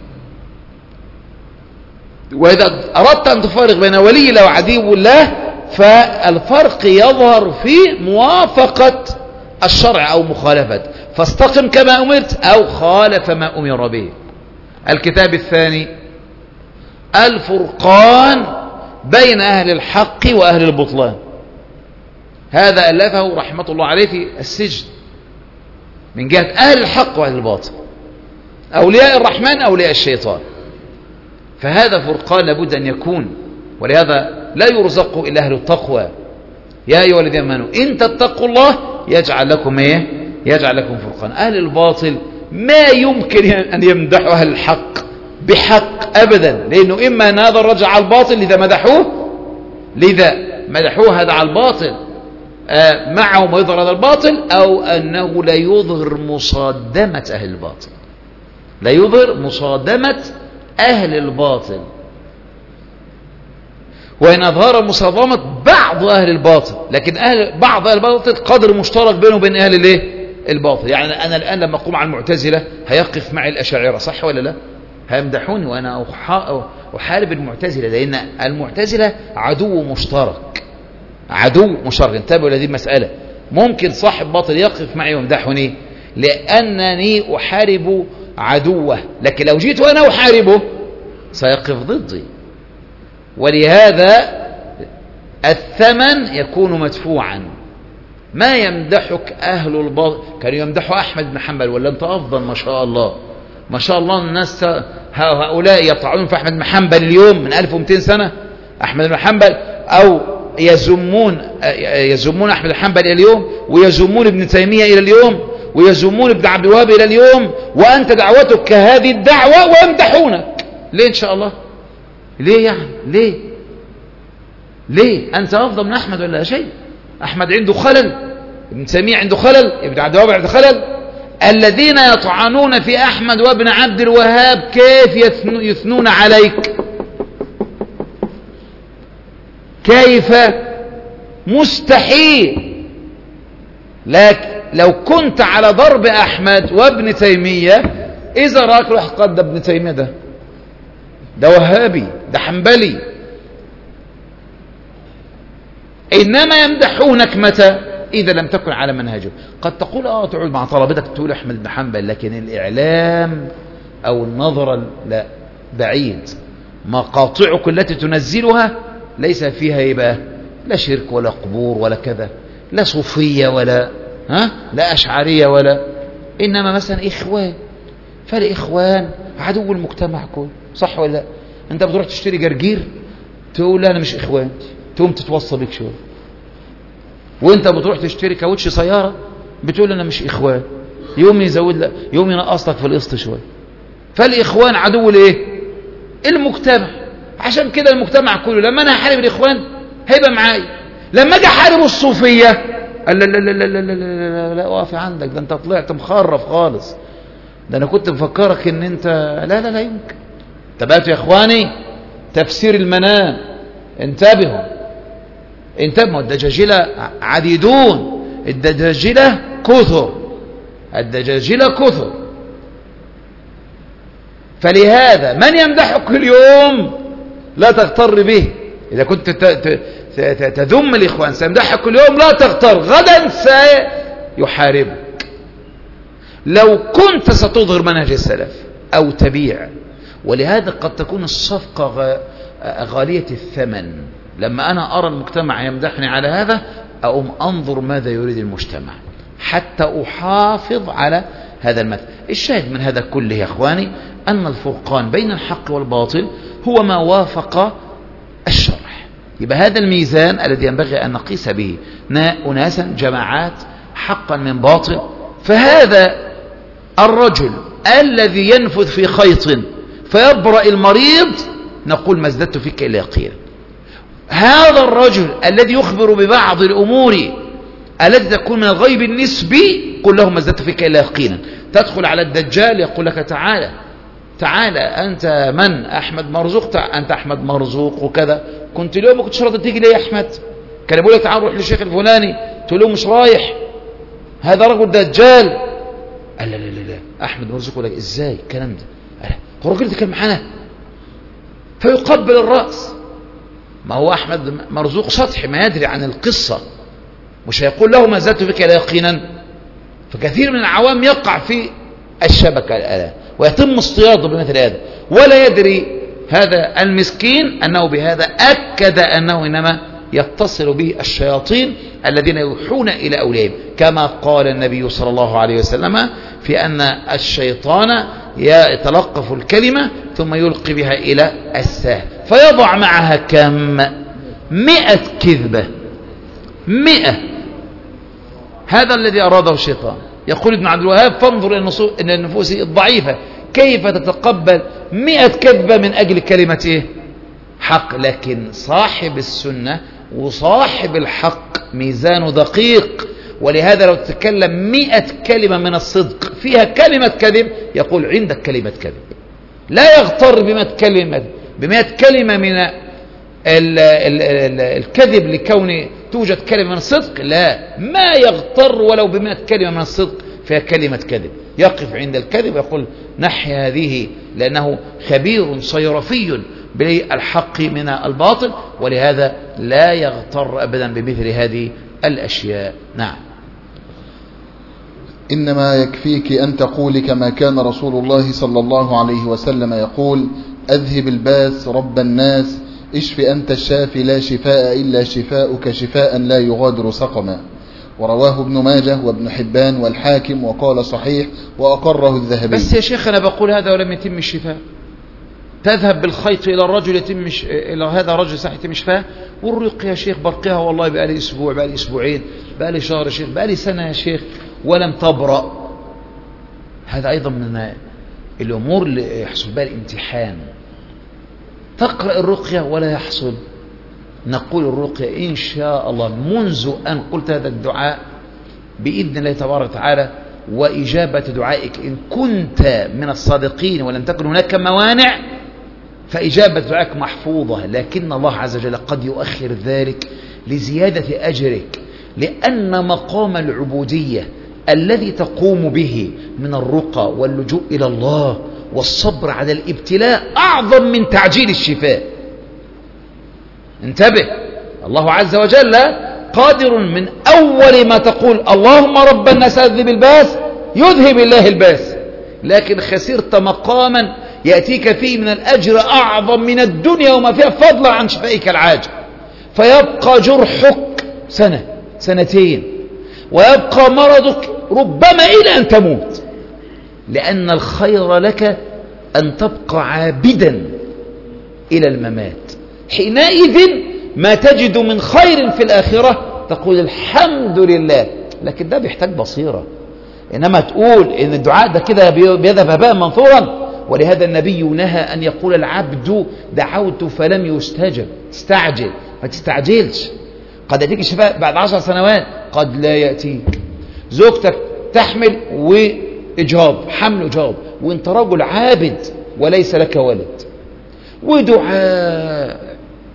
وإذا أردت أن تفارق بين ولي الله وعدو الله فالفرق يظهر في موافقة الشرع أو مخالفة، فاستقم كما أمرت أو خالف ما أمر به. الكتاب الثاني الفرقان بين أهل الحق وأهل البطلان. هذا ألفه رحمة الله عليه في السجن من جهة أهل الحق وأهل الباطل، أولياء الرحمن أولياء الشيطان. فهذا فرقان لابد أن يكون، ولهذا لا يرزق إلا أهل التقوى. يا أيها الذين آمنوا إن تتقوا الله يجعل لكم إيه؟ يجعل لكم فرقان. أهل الباطل ما يمكن أن يمدحوا أهل الحق بحق أبدا، لأنه إما أن هذا الرجل على الباطل لذا مدحوه لذا مدحوه هذا على الباطل آه معه ما يظهر هذا الباطل، أو أنه لا يظهر مصادمة أهل الباطل، لا يظهر مصادمة أهل الباطل، وإن أظهر مصادمة بعض أهل الباطل، لكن أهل بعض أهل الباطل قدر مشترك بينه وبين أهل الايه الباطل. يعني أنا الآن لما أقوم على المعتزلة هيقف معي الأشاعرة، صح ولا لا؟ هيمدحوني وأنا أحارب المعتزلة، لأن المعتزلة عدو مشترك، عدو مشترك. انتبهوا لهذه المسألة. ممكن صاحب باطل يقف معي ويمدحني لأنني أحارب عدوه، لكن لو جيت وأنا أحاربه سيقف ضدي، ولهذا الثمن يكون مدفوعا. ما يمدحك أهل الباطل، كانوا يمدحوا أحمد بن حنبل ولا أنت أفضل ما شاء الله ما شاء الله، الناس هؤلاء يطعنون في أحمد بن حنبل اليوم من ألف ومئتين سنة، أحمد بن حنبل، أو يزمون يزمون أحمد بن حنبل إلى اليوم، ويزمون ابن تيمية إلى اليوم، ويزمون ابن عبد الوهاب إلى اليوم، وأنت دعوتك كهذه الدعوة ويمدحونك. ليه إن شاء الله؟ ليه يعني؟ ليه؟ ليه؟ أنت أفضل من أحمد ولا شيء؟ أحمد عنده خلل، ابن تيمية عنده خلل، ابن عبد الوهاب عنده خلل. الذين يطعنون في أحمد وابن عبد الوهاب كيف يثنون عليك؟ كيف؟ مستحيل. لكن لو كنت على ضرب أحمد وابن تيمية، إذا رأيك روح قد ابن تيمية ده ده وهابي، ده حنبلي. إنما يمدحونك متى؟ إذا لم تكن على منهجه. قد تقول آه تقعد مع طلبتك تقول أحمد بن حنبل، لكن الإعلام أو النظرة لا، بعيد. مقاطعك التي تنزلها ليس فيها يبقى لا شرك ولا قبور ولا كذا، لا صوفية ولا ها لا أشعرية ولا، إنما مثلا إخوان. فالإخوان عدو المجتمع كله، صح ولا لا؟ أنت بتروح تشتري جرجير تقول لا أنا مش إخوان، تقوم تتوصى بك شوية. وانت بتروح تشتري كاوتش سيارة بتقول انا مش اخوان، يوم يزود لك، يوم ينقص لك في القسط شوية. فالاخوان عدو لايه؟ المجتمع. عشان كده المجتمع كله لما انا هحارب الاخوان هيبقى معايا، لما اجي احارب الصوفية لا لا لا لا لا لا لا لا واقف عندك، ده انت طلعت مخرف خالص، ده انا كنت مفكرك ان انت لا لا لا يمكن. تبعتوا يا اخواني تفسير المنام، انتبهوا انتبهوا. الدجاجلة عديدون، الدجاجلة كثر، الدجاجلة كثر. فلهذا من يمدحك اليوم لا تغتر به. إذا كنت تذم الإخوان سيمدحك اليوم لا تغتر، غدا سيحاربك. لو كنت ستظهر منهج السلف أو تبيع. ولهذا قد تكون الصفقة غالية الثمن. لما أنا أرى المجتمع يمدحني على هذا أقوم أنظر ماذا يريد المجتمع حتى أحافظ على هذا المثل. الشاهد من هذا كله يا أخواني أن الفرقان بين الحق والباطل هو ما وافق الشرع. يبقى هذا الميزان الذي ينبغي أن نقيس به أناسا جماعات حقا من باطل. فهذا الرجل الذي ينفذ في خيط فيبرأ المريض نقول ما ازددت فيك إلا يقينا. هذا الرجل الذي يخبر ببعض الأمور التي تكون من الغيب النسبي قل له ما ازددت فيك إلا يقينا. تدخل على الدجال يقول لك تعالى تعالى أنت من؟ أحمد مرزوق. أنت أحمد مرزوق وكذا. كنت اليوم ما كنتش راضي تيجي ليه يا أحمد؟ كان يقول لك تعال روح للشيخ الفلاني، تقول له مش رايح، هذا رجل دجال. قال لا لا لا لا أحمد مرزوق. يقول لك إزاي الكلام ده؟ هو الراجل ده كان معانا؟ فيقبل الرأس. ما هو أحمد مرزوق سطحي ما يدري عن القصة، مش هيقول له ما زدت فيك لا يقينا. فكثير من العوام يقع في الشبكة الآن ويتم اصطياده بمثل هذا، ولا يدري هذا المسكين أنه بهذا أكد أنه إنما يتصل به الشياطين الذين يوحون إلى أوليائهم، كما قال النبي صلى الله عليه وسلم في أن الشيطان يتلقف الكلمة ثم يلقي بها إلى الساهل فيضع معها كم؟ مئة كذبة. مئة. هذا الذي أراده الشيطان، يقول ابن عبد الوهاب فانظر إلى النفوس الضعيفة كيف تتقبل مئة كذبة من أجل كلمة إيه؟ حق. لكن صاحب السنة وصاحب الحق ميزانه دقيق، ولهذا لو تتكلم مئة كلمة من الصدق فيها كلمة كذب يقول عندك كلمة كذب. لا يغتر بمئة كلمة بمئة كلمة من ال ال ال الكذب لكون توجد كلمة من الصدق، لا، ما يغتر ولو بمئة كلمة من الصدق فيها كلمة كذب. يقف عند الكذب ويقول نحي هذه، لأنه خبير صيرفي بالحق من الباطل، ولهذا لا يغتر أبدا بمثل هذه الأشياء. نعم. إنما يكفيك أن تقول كما كان رسول الله صلى الله عليه وسلم يقول: أذهب الباس رب الناس، اشف أنت الشافي لا شفاء إلا شفاؤك شفاء لا يغادر سقما. ورواه ابن ماجه وابن حبان والحاكم وقال صحيح وأقره الذهبي. بس يا شيخ أنا بقول هذا ولم يتم الشفاء. تذهب بالخيط إلى الرجل يتم ش... إلى هذا الرجل صح يتم شفاء، والرق يا شيخ برقها والله بقى لي أسبوع بقى لي أسبوعين بقى لي شهر يا شيخ بقى لي سنة يا شيخ ولم تبرأ. هذا أيضا من الأمور اللي يحصل بها الامتحان. تقرأ الرقية ولا يحصل، نقول الرقية إن شاء الله منذ أن قلت هذا الدعاء بإذن الله تبارك وتعالى وإجابة دعائك إن كنت من الصادقين ولم تكن هناك موانع فإجابة دعائك محفوظة، لكن الله عز وجل قد يؤخر ذلك لزيادة أجرك، لأن مقام العبودية الذي تقوم به من الرقى واللجوء إلى الله والصبر على الابتلاء أعظم من تعجيل الشفاء. انتبه، الله عز وجل قادر من أول ما تقول اللهم رب الناس أذهب الباس يذهب الله الباس، لكن خسرت مقاما يأتيك فيه من الأجر أعظم من الدنيا وما فيها فضلا عن شفائك العاجل، فيبقى جرحك سنة سنتين ويبقى مرضك ربما إلى أن تموت، لأن الخير لك أن تبقى عابدا إلى الممات. حينئذ ما تجد من خير في الآخرة تقول الحمد لله، لكن ده بيحتاج بصيرة. إنما تقول إن الدعاء ده كده بيذهب هباء منثورا، ولهذا النبي نهى أن يقول العبد دعوت فلم يستجب. تستعجل، ما تستعجلش، قد يأتيك الشفاء بعد عشر سنوات قد لا يأتيك. زوجتك تحمل وإجهاض، حمل إجهاض، وانت رجل عابد وليس لك ولد، ودعاء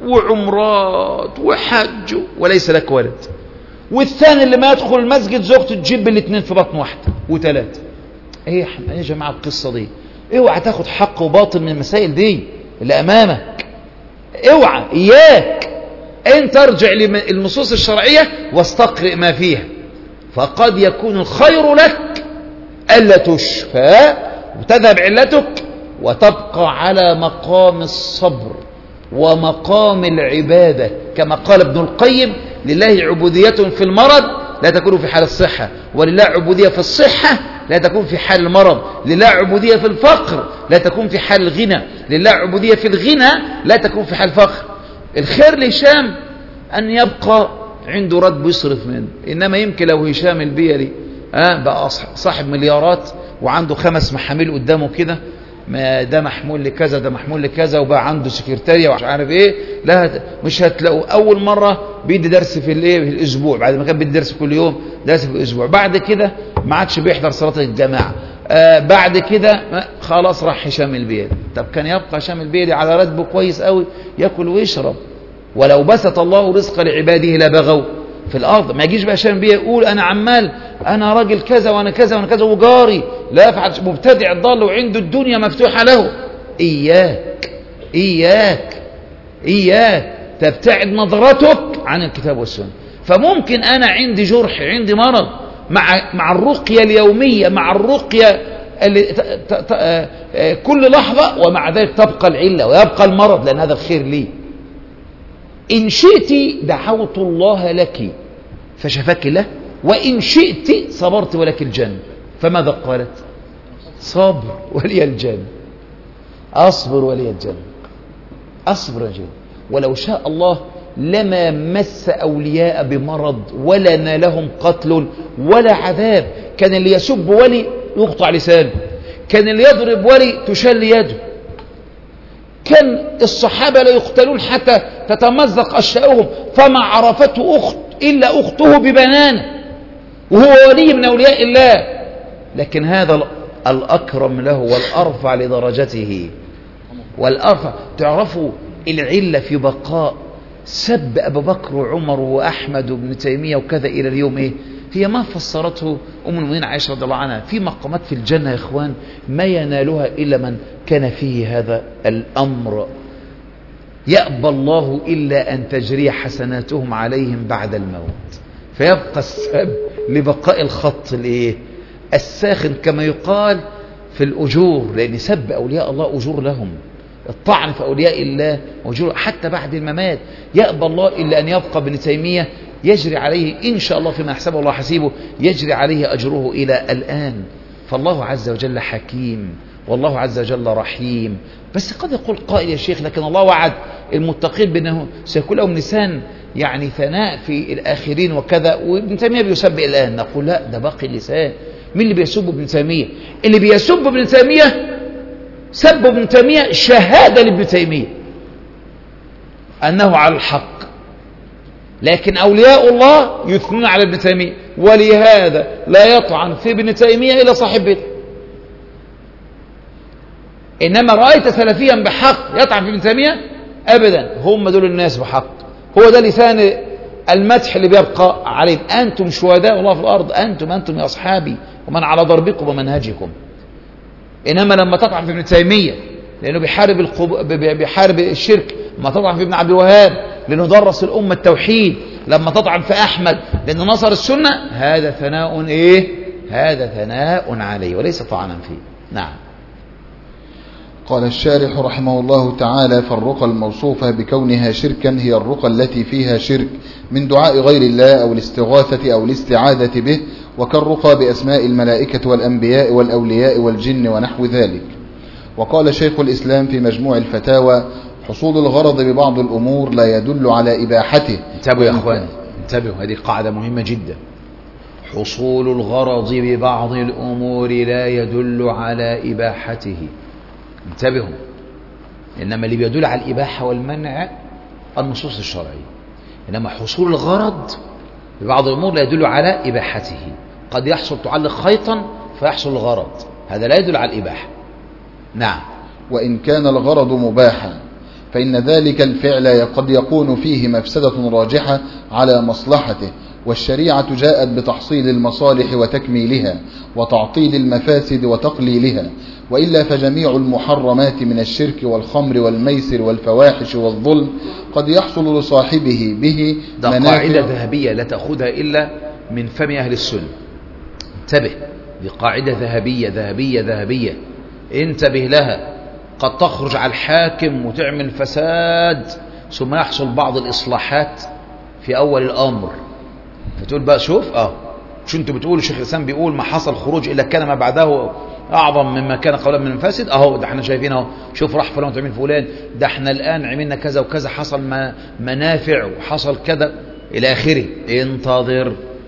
وعمرات وحج وليس لك ولد. والثاني اللي ما يدخل المسجد زوجته تجيب الاثنين في بطن واحدة وثلاثة. ايه يا جماعة القصة دي؟ اوعى تاخد حق وباطل من المسائل دي اللي امامك، اوعى، اياك انت ارجع للنصوص الشرعية واستقرئ ما فيها، فقد يكون الخير لك ألا تشفى وتذهب علتك وتبقى على مقام الصبر ومقام العبادة، كما قال ابن القيم لله عبودية في المرض لا تكون في حال الصحة، ولله عبودية في الصحة لا تكون في حال المرض، لله عبودية في الفقر لا تكون في حال الغنى، لله عبودية في الغنى لا تكون في حال الفقر. الخير لهشام أن يبقى عنده راتب يصرف منه، إنما يمكن لو هشام البيلي آه بقى صاحب مليارات وعنده خمس محاميل قدامه كده، ما ده محمول لكذا ده محمول لكذا، وبقى عنده سكرتارية ومش عارف ايه، لا مش هتلاقوا اول مرة بيدي درس في الايه في الاسبوع، بعد ما كان بيدي درس كل يوم درس في الاسبوع، بعد كده ما عادش بيحضر صلاة الجماعة، آه بعد كده خلاص راح هشام البيلي. طب كان يبقى هشام البيلي على راتبه كويس قوي ياكل ويشرب، ولو بسط الله رزق لعباده لبغوا في الارض. ما يجيش بقى هشام البيلي يقول انا عمال انا راجل كذا وانا كذا وانا كذا وجاري لا يفعل، مبتدع ضال وعنده الدنيا مفتوحة له. إياك إياك إياك تبتعد نظرتك عن الكتاب والسنة. فممكن أنا عندي جرح عندي مرض مع مع الرقية اليومية مع الرقية اللي ت ت ت كل لحظة، ومع ذلك تبقى العلة ويبقى المرض، لأن هذا الخير لي. إن شئت دعوت الله لك فشفاك الله، وإن شئت صبرت ولك الجنة. فماذا قالت؟ صبر ولي الجنة، أصبر ولي الجنة، أصبر الجنة. ولو شاء الله لما مس أولياء بمرض ولا نالهم قتل ولا عذاب، كان اللي يسب ولي يقطع لسانه، كان اللي يضرب ولي تشل يده، كان الصحابة لا يقتلون حتى تتمزق أشياءهم، فما عرفته أخت إلا أخته ببنانه وهو ولي من أولياء الله. لكن هذا الأكرم له والأرفع لدرجته والأرفع. تعرفوا العلة في بقاء سب أبو بكر وعمر وأحمد وابن تيمية وكذا إلى اليوم إيه؟ هي ما فسرته أم المؤمنين عائشة رضي الله عنها في مقامات في الجنة يا إخوان ما ينالها إلا من كان فيه هذا الأمر. يأبى الله إلا أن تجري حسناتهم عليهم بعد الموت، فيبقى السب لبقاء الخط الإيه؟ الساخن كما يقال في الأجور، لأن سب أولياء الله أجور لهم، الطعن في أولياء الله أجور حتى بعد الممات. يأبى الله إلا أن يبقى ابن تيمية يجري عليه إن شاء الله فيما يحسبه الله حسيبه، يجري عليه أجره إلى الآن. فالله عز وجل حكيم والله عز وجل رحيم. بس قد يقول قائل يا شيخ لكن الله وعد المتقين بأنه سيكون لهم لسان يعني ثناء في الآخرين وكذا، وابن تيمية بيسب الآن. نقول لا، ده باقي اللسان. مين اللي بيسب ابن تيمية؟ اللي بيسب ابن تيمية سب ابن تيمية شهادة لابن تيمية أنه على الحق، لكن أولياء الله يثنون على ابن تيمية، ولهذا لا يطعن في ابن تيمية إلا صاحب بدعة. إنما رأيت سلفيا بحق يطعن في ابن تيمية؟ أبدا، هم دول الناس بحق. هو ده لسان المدح اللي بيبقى عليهم. أنتم شهداء الله في الأرض، أنتم أنتم يا أصحابي ومن على ضربكم ومنهجكم. إنما لما تطعن في ابن تيمية لأنه بيحارب القب... بيحارب الشرك، لما تطعن في ابن عبد الوهاب لأنه درس الأمة التوحيد، لما تطعن في أحمد لأنه نصر السنة، هذا ثناء إيه؟ هذا ثناء عليه وليس طعنا فيه. نعم. قال الشارح رحمه الله تعالى: فالرقى الموصوفة بكونها شركا هي الرقى التي فيها شرك من دعاء غير الله أو الاستغاثة أو الاستعاذة به، وكالرقى بأسماء الملائكة والأنبياء والأولياء والجن ونحو ذلك. وقال شيخ الإسلام في مجموع الفتاوى: حصول الغرض ببعض الأمور لا يدل على إباحته. انتبهوا يا أخواني، انتبهوا، هذه قاعدة مهمة جدا. حصول الغرض ببعض الأمور لا يدل على إباحته. انتبهوا، إنما اللي بيدل على الإباحة والمنع النصوص الشرعية، إنما حصول الغرض ببعض الأمور لا يدل على إباحته. قد يحصل تعلق خيطا فيحصل الغرض، هذا لا يدل على الإباحة. نعم. وإن كان الغرض مباحا فإن ذلك الفعل قد يكون فيه مفسدة راجحة على مصلحته، والشريعة جاءت بتحصيل المصالح وتكميلها وتعطيل المفاسد وتقليلها، وإلا فجميع المحرمات من الشرك والخمر والميسر والفواحش والظلم قد يحصل لصاحبه به ده قاعدة ذهبية لا تأخذها إلا من فم أهل السنة. انتبه، دي قاعدة ذهبية ذهبية ذهبية، انتبه لها. قد تخرج على الحاكم وتعمل فساد ثم يحصل بعض الإصلاحات في أول الأمر، فتقول بقى شوف اه شو انتوا بتقولوا الشيخ الإسلام بيقول ما حصل خروج إلا كان ما بعده أعظم مما كان قبله من المفاسد. أهو ده احنا شايفين اهو، شوف راح فلان وتعمل فلان، ده احنا الآن عملنا كذا وكذا، حصل ما منافع وحصل كذا إلى آخره. انتظر.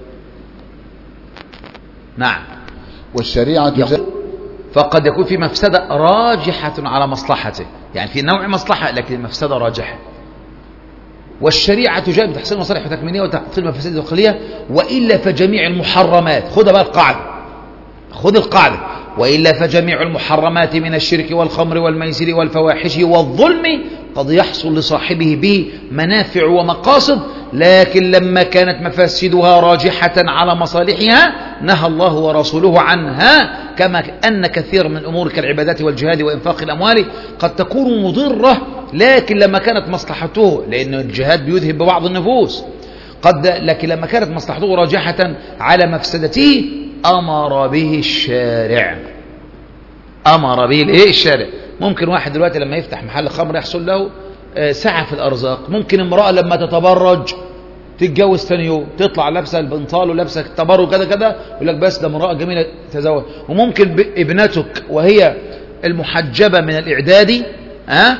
نعم. والشريعة فقد يكون في مفسدة راجحة على مصلحته، يعني في نوع مصلحة لكن المفسدة راجحة. والشريعة جاءت بتحصيل مصالح وتكميلية وتعطيل مفاسد وقلية، وإلا فجميع المحرمات، خذ بقى القاعدة، خذ القاعدة، وإلا فجميع المحرمات من الشرك والخمر والميسر والفواحش والظلم قد يحصل لصاحبه به منافع ومقاصد، لكن لما كانت مفاسدها راجحة على مصالحها نهى الله ورسوله عنها، كما أن كثير من أمور كالعبادات والجهاد وإنفاق الأموال قد تكون مضرة، لكن لما كانت مصلحته، لأن الجهاد بيذهب ببعض النفوس قد، لكن لما كانت مصلحته راجحة على مفسدته أمر به الشارع. أمر به الإيه؟ الشارع. ممكن واحد دلوقتي لما يفتح محل خمر يحصل له سعة في الأرزاق. ممكن امرأة لما تتبرج تتجوز ثاني يوم، تطلع لابسة البنطال ولابسة التبرج كذا كذا، يقول لك بس ده امرأة جميلة تزوج. وممكن ابنتك وهي المحجبة من الإعدادي ها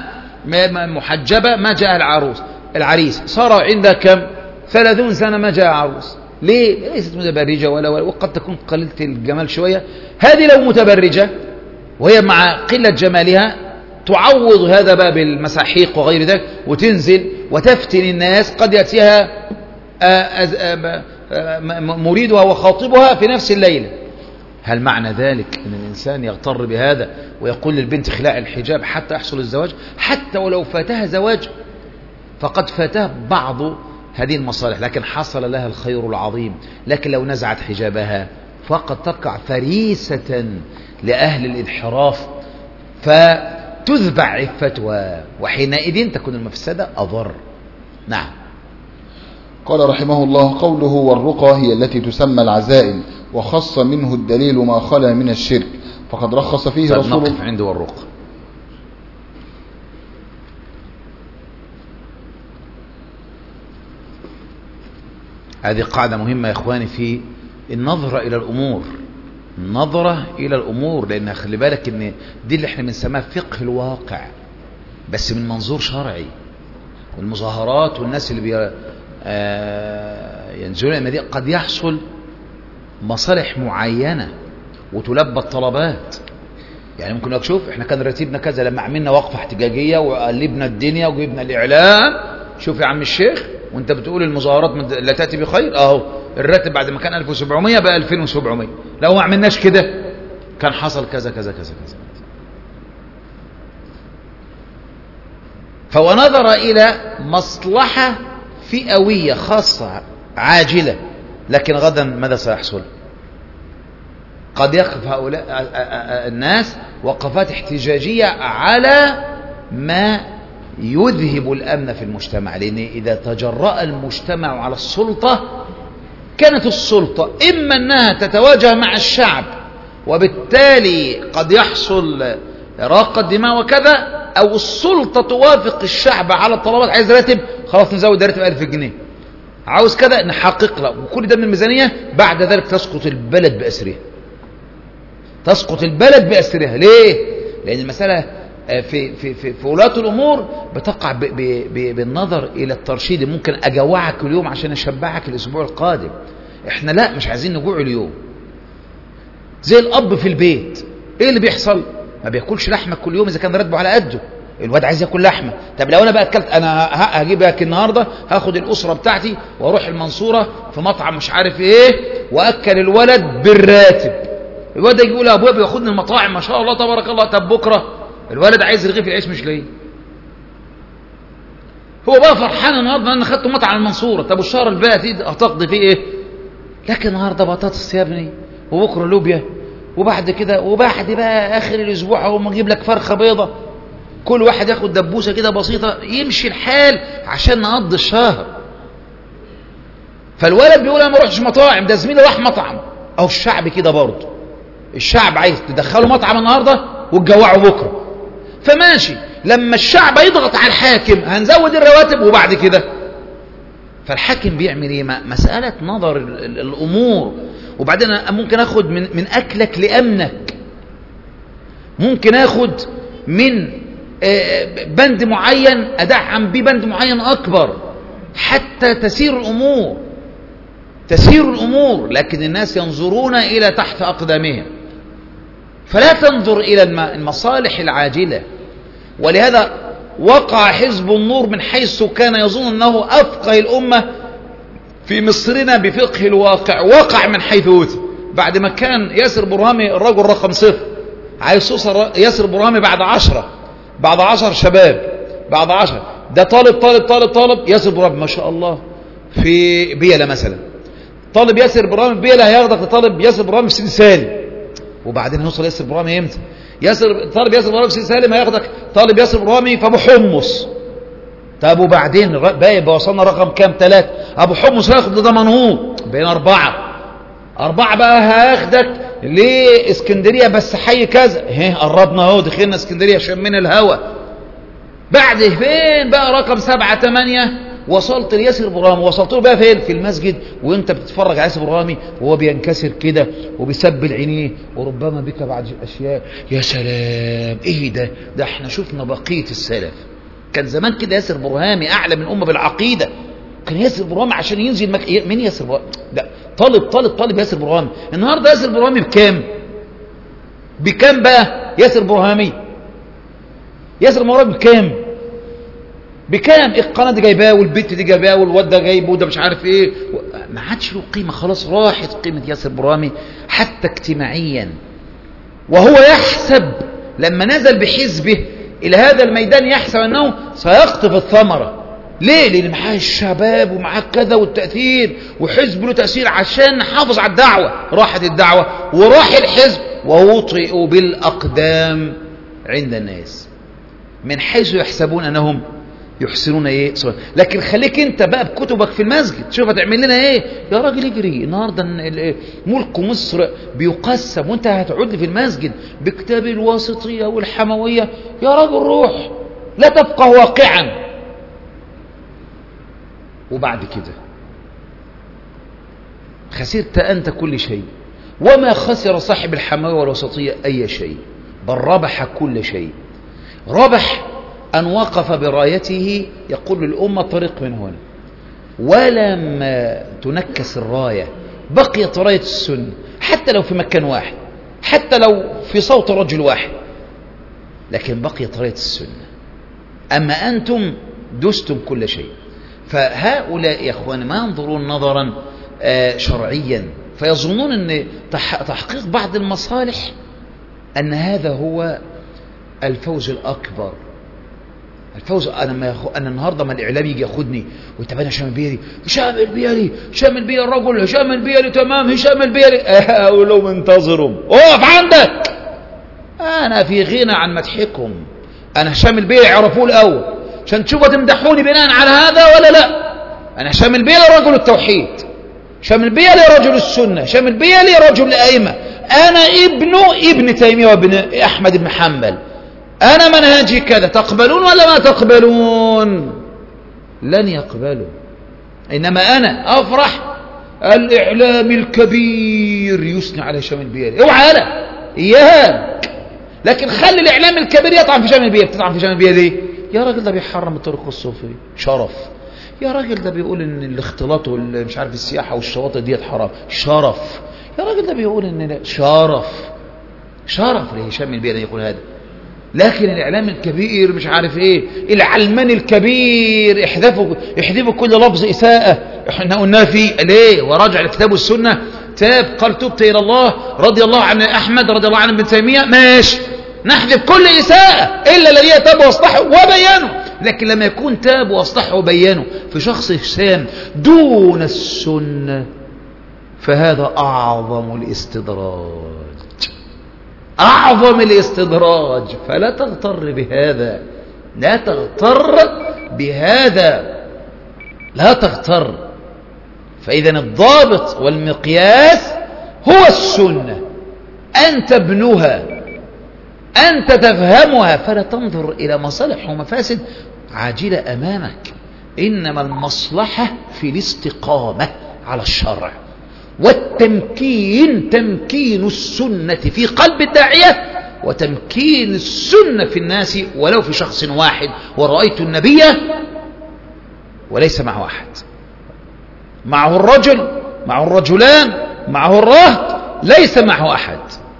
محجبة ما جاء العروس العريس، صار عندها كم ثلاثون سنة ما جاء عروس، ليه؟ ليست متبرجة ولا ولا وقد تكون قليلة الجمال شوية. هذه لو متبرجة وهي مع قلة جمالها تعوض هذا بقى بالمساحيق وغير ذلك وتنزل وتفتن الناس، قد يأتيها مريدها وخاطبها في نفس الليلة. هل معنى ذلك أن الإنسان يغتر بهذا ويقول للبنت خلاع الحجاب حتى يحصل الزواج؟ حتى ولو فاتها زواج فقد فاتها بعض هذه المصالح، لكن حصل لها الخير العظيم. لكن لو نزعت حجابها فقد تقع فريسة لأهل الانحراف فتذبع عفتها، وحينئذ تكون المفسدة أضر. نعم. قال رحمه الله: قوله والرقى هي التي تسمى العزائم، وخص منه الدليل ما خلا من الشرك، فقد رخص فيه رسول الله. نقف عنده والرقى. هذه قاعدة مهمة يا إخواني في النظرة إلى الأمور، النظرة إلى الأمور، لأن خلي بالك إن دي اللي احنا بنسميها فقه الواقع بس من منظور شرعي. والمظاهرات والناس اللي بي آه ينزلون المدينة قد يحصل مصالح معينة وتلبى الطلبات. يعني ممكن لك شوف احنا كان رتيبنا كذا لما عملنا وقفة احتجاجية وقلبنا الدنيا وجبنا الإعلام. شوف يا عم الشيخ، وانت بتقول المظاهرات لا تأتي بخير، اهو الراتب بعد ما كان ألف وسبعمية بقى ألفين وسبعمية. لو ما عملناش كده كان حصل كذا كذا كذا كذا. فهو نظر إلى مصلحة فئوية خاصة عاجلة، لكن غدا ماذا سيحصل؟ قد يقف هؤلاء الناس وقفات احتجاجية على ما يذهب الأمن في المجتمع، لأن إذا تجرأ المجتمع على السلطة كانت السلطة إما أنها تتواجه مع الشعب وبالتالي قد يحصل إراقة دماء وكذا، أو السلطة توافق الشعب على الطلبات. عايز راتب، خلاص نزود راتب ألف جنيه، عاوز كذا نحقق له، وكل ده من الميزانية. بعد ذلك تسقط البلد بأسرها، تسقط البلد بأسرها. ليه؟ لأن المسألة في في في, في ولاة الأمور بتقع ب ب ب بالنظر إلى الترشيد. ممكن أجوعك اليوم عشان أشبعك الأسبوع القادم. إحنا لا، مش عايزين نجوع اليوم. زي الأب في البيت، إيه اللي بيحصل؟ ما بياكلش لحمة كل يوم إذا كان راتبه على قده. الواد عايز ياكل لحمة. طب لو أنا بقى أكلت، أنا هجيب لك النهاردة، هاخد الأسرة بتاعتي وأروح المنصورة في مطعم مش عارف إيه وأكل الولد بالراتب. الولد يجي يقول أبويا بياخدني المطاعم ما شاء الله تبارك الله. طب بكرة الولد عايز رغيف العيش مش لاقيه. هو بقى فرحان النهارده ان خدته مطعم المنصوره. طب والشهر الباقي هتقضي فيه ايه؟ لكن النهارده بطاطس يا ابني، وبكره لوبيا، وبعد كده وبعد بقى اخر الاسبوع اهو ما اجيب لك فرخه بيضه. كل واحد ياخد دبوسه كده بسيطه يمشي الحال عشان نقضي الشهر. فالولد بيقول انا ما اروحش مطاعم، ده زميلي راح مطعم. او الشعب كده برضه، الشعب عايز تدخله مطعم النهارده وتجوعه بكره. فماشي، لما الشعب يضغط على الحاكم هنزود الرواتب وبعد كده. فالحاكم بيعمل ايه؟ مسألة نظر الأمور. وبعدين ممكن اخد من, من أكلك لأمنك، ممكن اخد من بند معين أدعم بيه بند معين أكبر حتى تسير الأمور، تسير الأمور. لكن الناس ينظرون إلى تحت أقدامهم، فلا تنظر إلى المصالح العاجلة. ولهذا وقع حزب النور من حيث كان يظن أنه أفقه الأمة في مصرنا بفقه الواقع، وقع من حيث أوتي. بعد ما كان ياسر برهامي الرجل رقم صفر، عايز توصل ياسر برهامي بعد عشرة، بعد عشر شباب، بعد عشر ده طالب طالب طالب طالب ياسر برهامي ما شاء الله في بيلة مثلا. طالب ياسر برهامي في بيلة هياخدك لطالب ياسر برهامي في سيدي سالم، وبعدين هيوصل ياسر برهامي امتى؟ ياسر طالب ياسر برهامي في سيدي سالم هياخدك طالب ياسر برهامي في ابو حمص. طب وبعدين باقي وصلنا رقم كام؟ ثلاثة. ابو حمص هياخد ده منهوط بين أربعة. أربعة بقى هياخدك لإسكندرية بس حي كذا. هه قربنا اهو، دخلنا اسكندرية شمينا الهوا. بعد فين بقى رقم سبعة ثمانية؟ وصلت لياسر برهامي. وصلت له بقى فين؟ في المسجد وانت بتتفرج على ياسر برهامي وهو بينكسر كده وبيسبل عينيه، وربما بك بعد اشياء. يا سلام، ايه ده؟ ده احنا شفنا بقية السلف. كان زمان كده ياسر برهامي اعلى من امه بالعقيده، كان ياسر برهامي عشان ينزل مك... مين ياسر برهامي؟ ده طالب طالب طالب ياسر برهامي. النهارده ياسر برهامي بكام؟ بكام بقى ياسر برهامي؟ ياسر برهامي بكام؟ بكام؟ القناه دي جايباه والبت دي جايباه والواد ده جايبه وده مش عارف ايه، ما عادش له قيمه، خلاص راحت قيمه ياسر برهامي حتى اجتماعيا. وهو يحسب لما نزل بحزبه الى هذا الميدان يحسب انه سيقطف الثمره. ليه؟ لان معاه الشباب ومعاه كذا والتاثير، وحزب له تاثير عشان نحافظ على الدعوه. راحت الدعوه وراح الحزب ووطئوا بالاقدام عند الناس من حيث يحسبون انهم يحسنون ايه. لكن خليك انت بقى بكتبك في المسجد، شوف هتعمل لنا ايه يا راجل. اجري النهارده ملك مصر بيقسم وانت هتقعد لي في المسجد بكتاب الواسطيه والحمويه. يا راجل روح، لا تبقى واقعا. وبعد كده خسرت انت كل شيء، وما خسر صاحب الحمويه والوسطيه اي شيء، بل ربح كل شيء. ربح أن وقف برايته يقول للأمة طريق من هنا، ولما تنكس الراية بقيت راية السنة، حتى لو في مكان واحد، حتى لو في صوت رجل واحد، لكن بقيت راية السنة. أما أنتم دستم كل شيء. فهؤلاء يا أخواني ما ينظرون نظرا شرعيا، فيظنون أن تحقيق بعض المصالح أن هذا هو الفوز الأكبر. الفوز انا ما يخو... انا النهارده ما الاعلام يجي ياخدني ويتبنى هشام البيلي، هشام البيلي هشام البيلي الرجل، هشام البيلي تمام، هشام البيلي اقول لهم انتظروا، اقف عندك، انا في غنى عن مدحكم. انا هشام البيلي عرفوه الاول عشان تشوفوا تمدحوني بناء على هذا ولا لا. انا هشام البيلي رجل التوحيد، هشام البيلي رجل السنه، هشام البيلي رجل الائمه، انا ابنه ابن تيميه وابن احمد بن حنبل، أنا منهجي كذا. تقبلون ولا ما تقبلون؟ لن يقبلوا. إنما أنا أفرح الإعلام الكبير يثني على هشام البيلي، اوعى أنا إياها. لكن خلي الإعلام الكبير يطعن في هشام البيلي. بتطعن في هشام البيلي ليه؟ يا راجل ده بيحرم الطريق الصوفي، شرف. يا راجل ده بيقول إن الاختلاط والمش عارف السياحة والشواطئ ديت حرام، شرف. يا راجل ده بيقول إن شرف، شرف لهشام البيلي يقول هذا. لكن الإعلام الكبير مش عارف إيه، العلماني الكبير احذفوا احذفوا كل لفظ إساءة احنا قلنا فيه ليه. وراجع الكتاب والسنة، تاب قال تبت إلى الله رضي الله عن أحمد رضي الله عن ابن تيمية، ماشي نحذف كل إساءة إلا الذين تابوا واصلحوا وبينوا. لكن لما يكون تابوا واصلحوا وبينوا في شخص هشام دون السنة فهذا أعظم الاستدراج، أعظم الاستدراج. فلا تغتر بهذا، لا تغتر بهذا، لا تغتر. فإذا الضابط والمقياس هو السنة، أنت ابنها، أنت تفهمها، فلا تنظر إلى مصالح ومفاسد عاجلة أمامك. إنما المصلحة في الاستقامة على الشرع والتمكين، تمكين السنة في قلب الداعية وتمكين السنة في الناس ولو في شخص واحد. ورأيت النبي وليس معه أحد، معه الرجل، معه الرجلان، معه الرهط، ليس معه أحد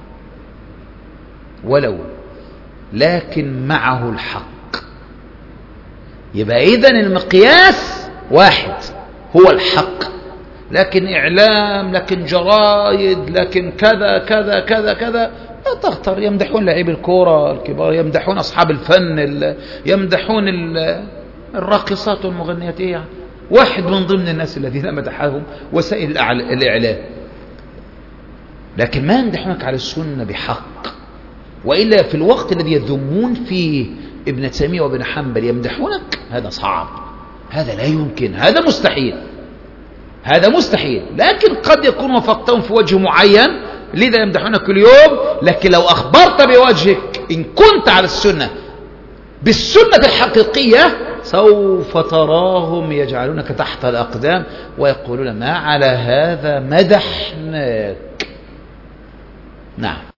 ولو، لكن معه الحق. يبقى إذن المقياس واحد هو الحق. لكن إعلام، لكن جرايد، لكن كذا كذا كذا كذا، لا تغتر. يمدحون لاعبي الكورة الكبار، يمدحون أصحاب الفن، يمدحون الراقصات والمغنيات. إيه يعني؟ واحد من ضمن الناس الذين مدحهم وسائل الإعلام. لكن ما يمدحونك على السنة بحق. وإلا في الوقت الذي يذمون فيه ابن تيمية وابن حنبل يمدحونك، هذا صعب، هذا لا يمكن، هذا مستحيل، هذا مستحيل. لكن قد يكون وفقتهم في وجه معين لذا يمدحونك كل يوم. لكن لو أخبرت بوجهك إن كنت على السنة بالسنة الحقيقية سوف تراهم يجعلونك تحت الأقدام ويقولون ما على هذا مدحناك. نعم.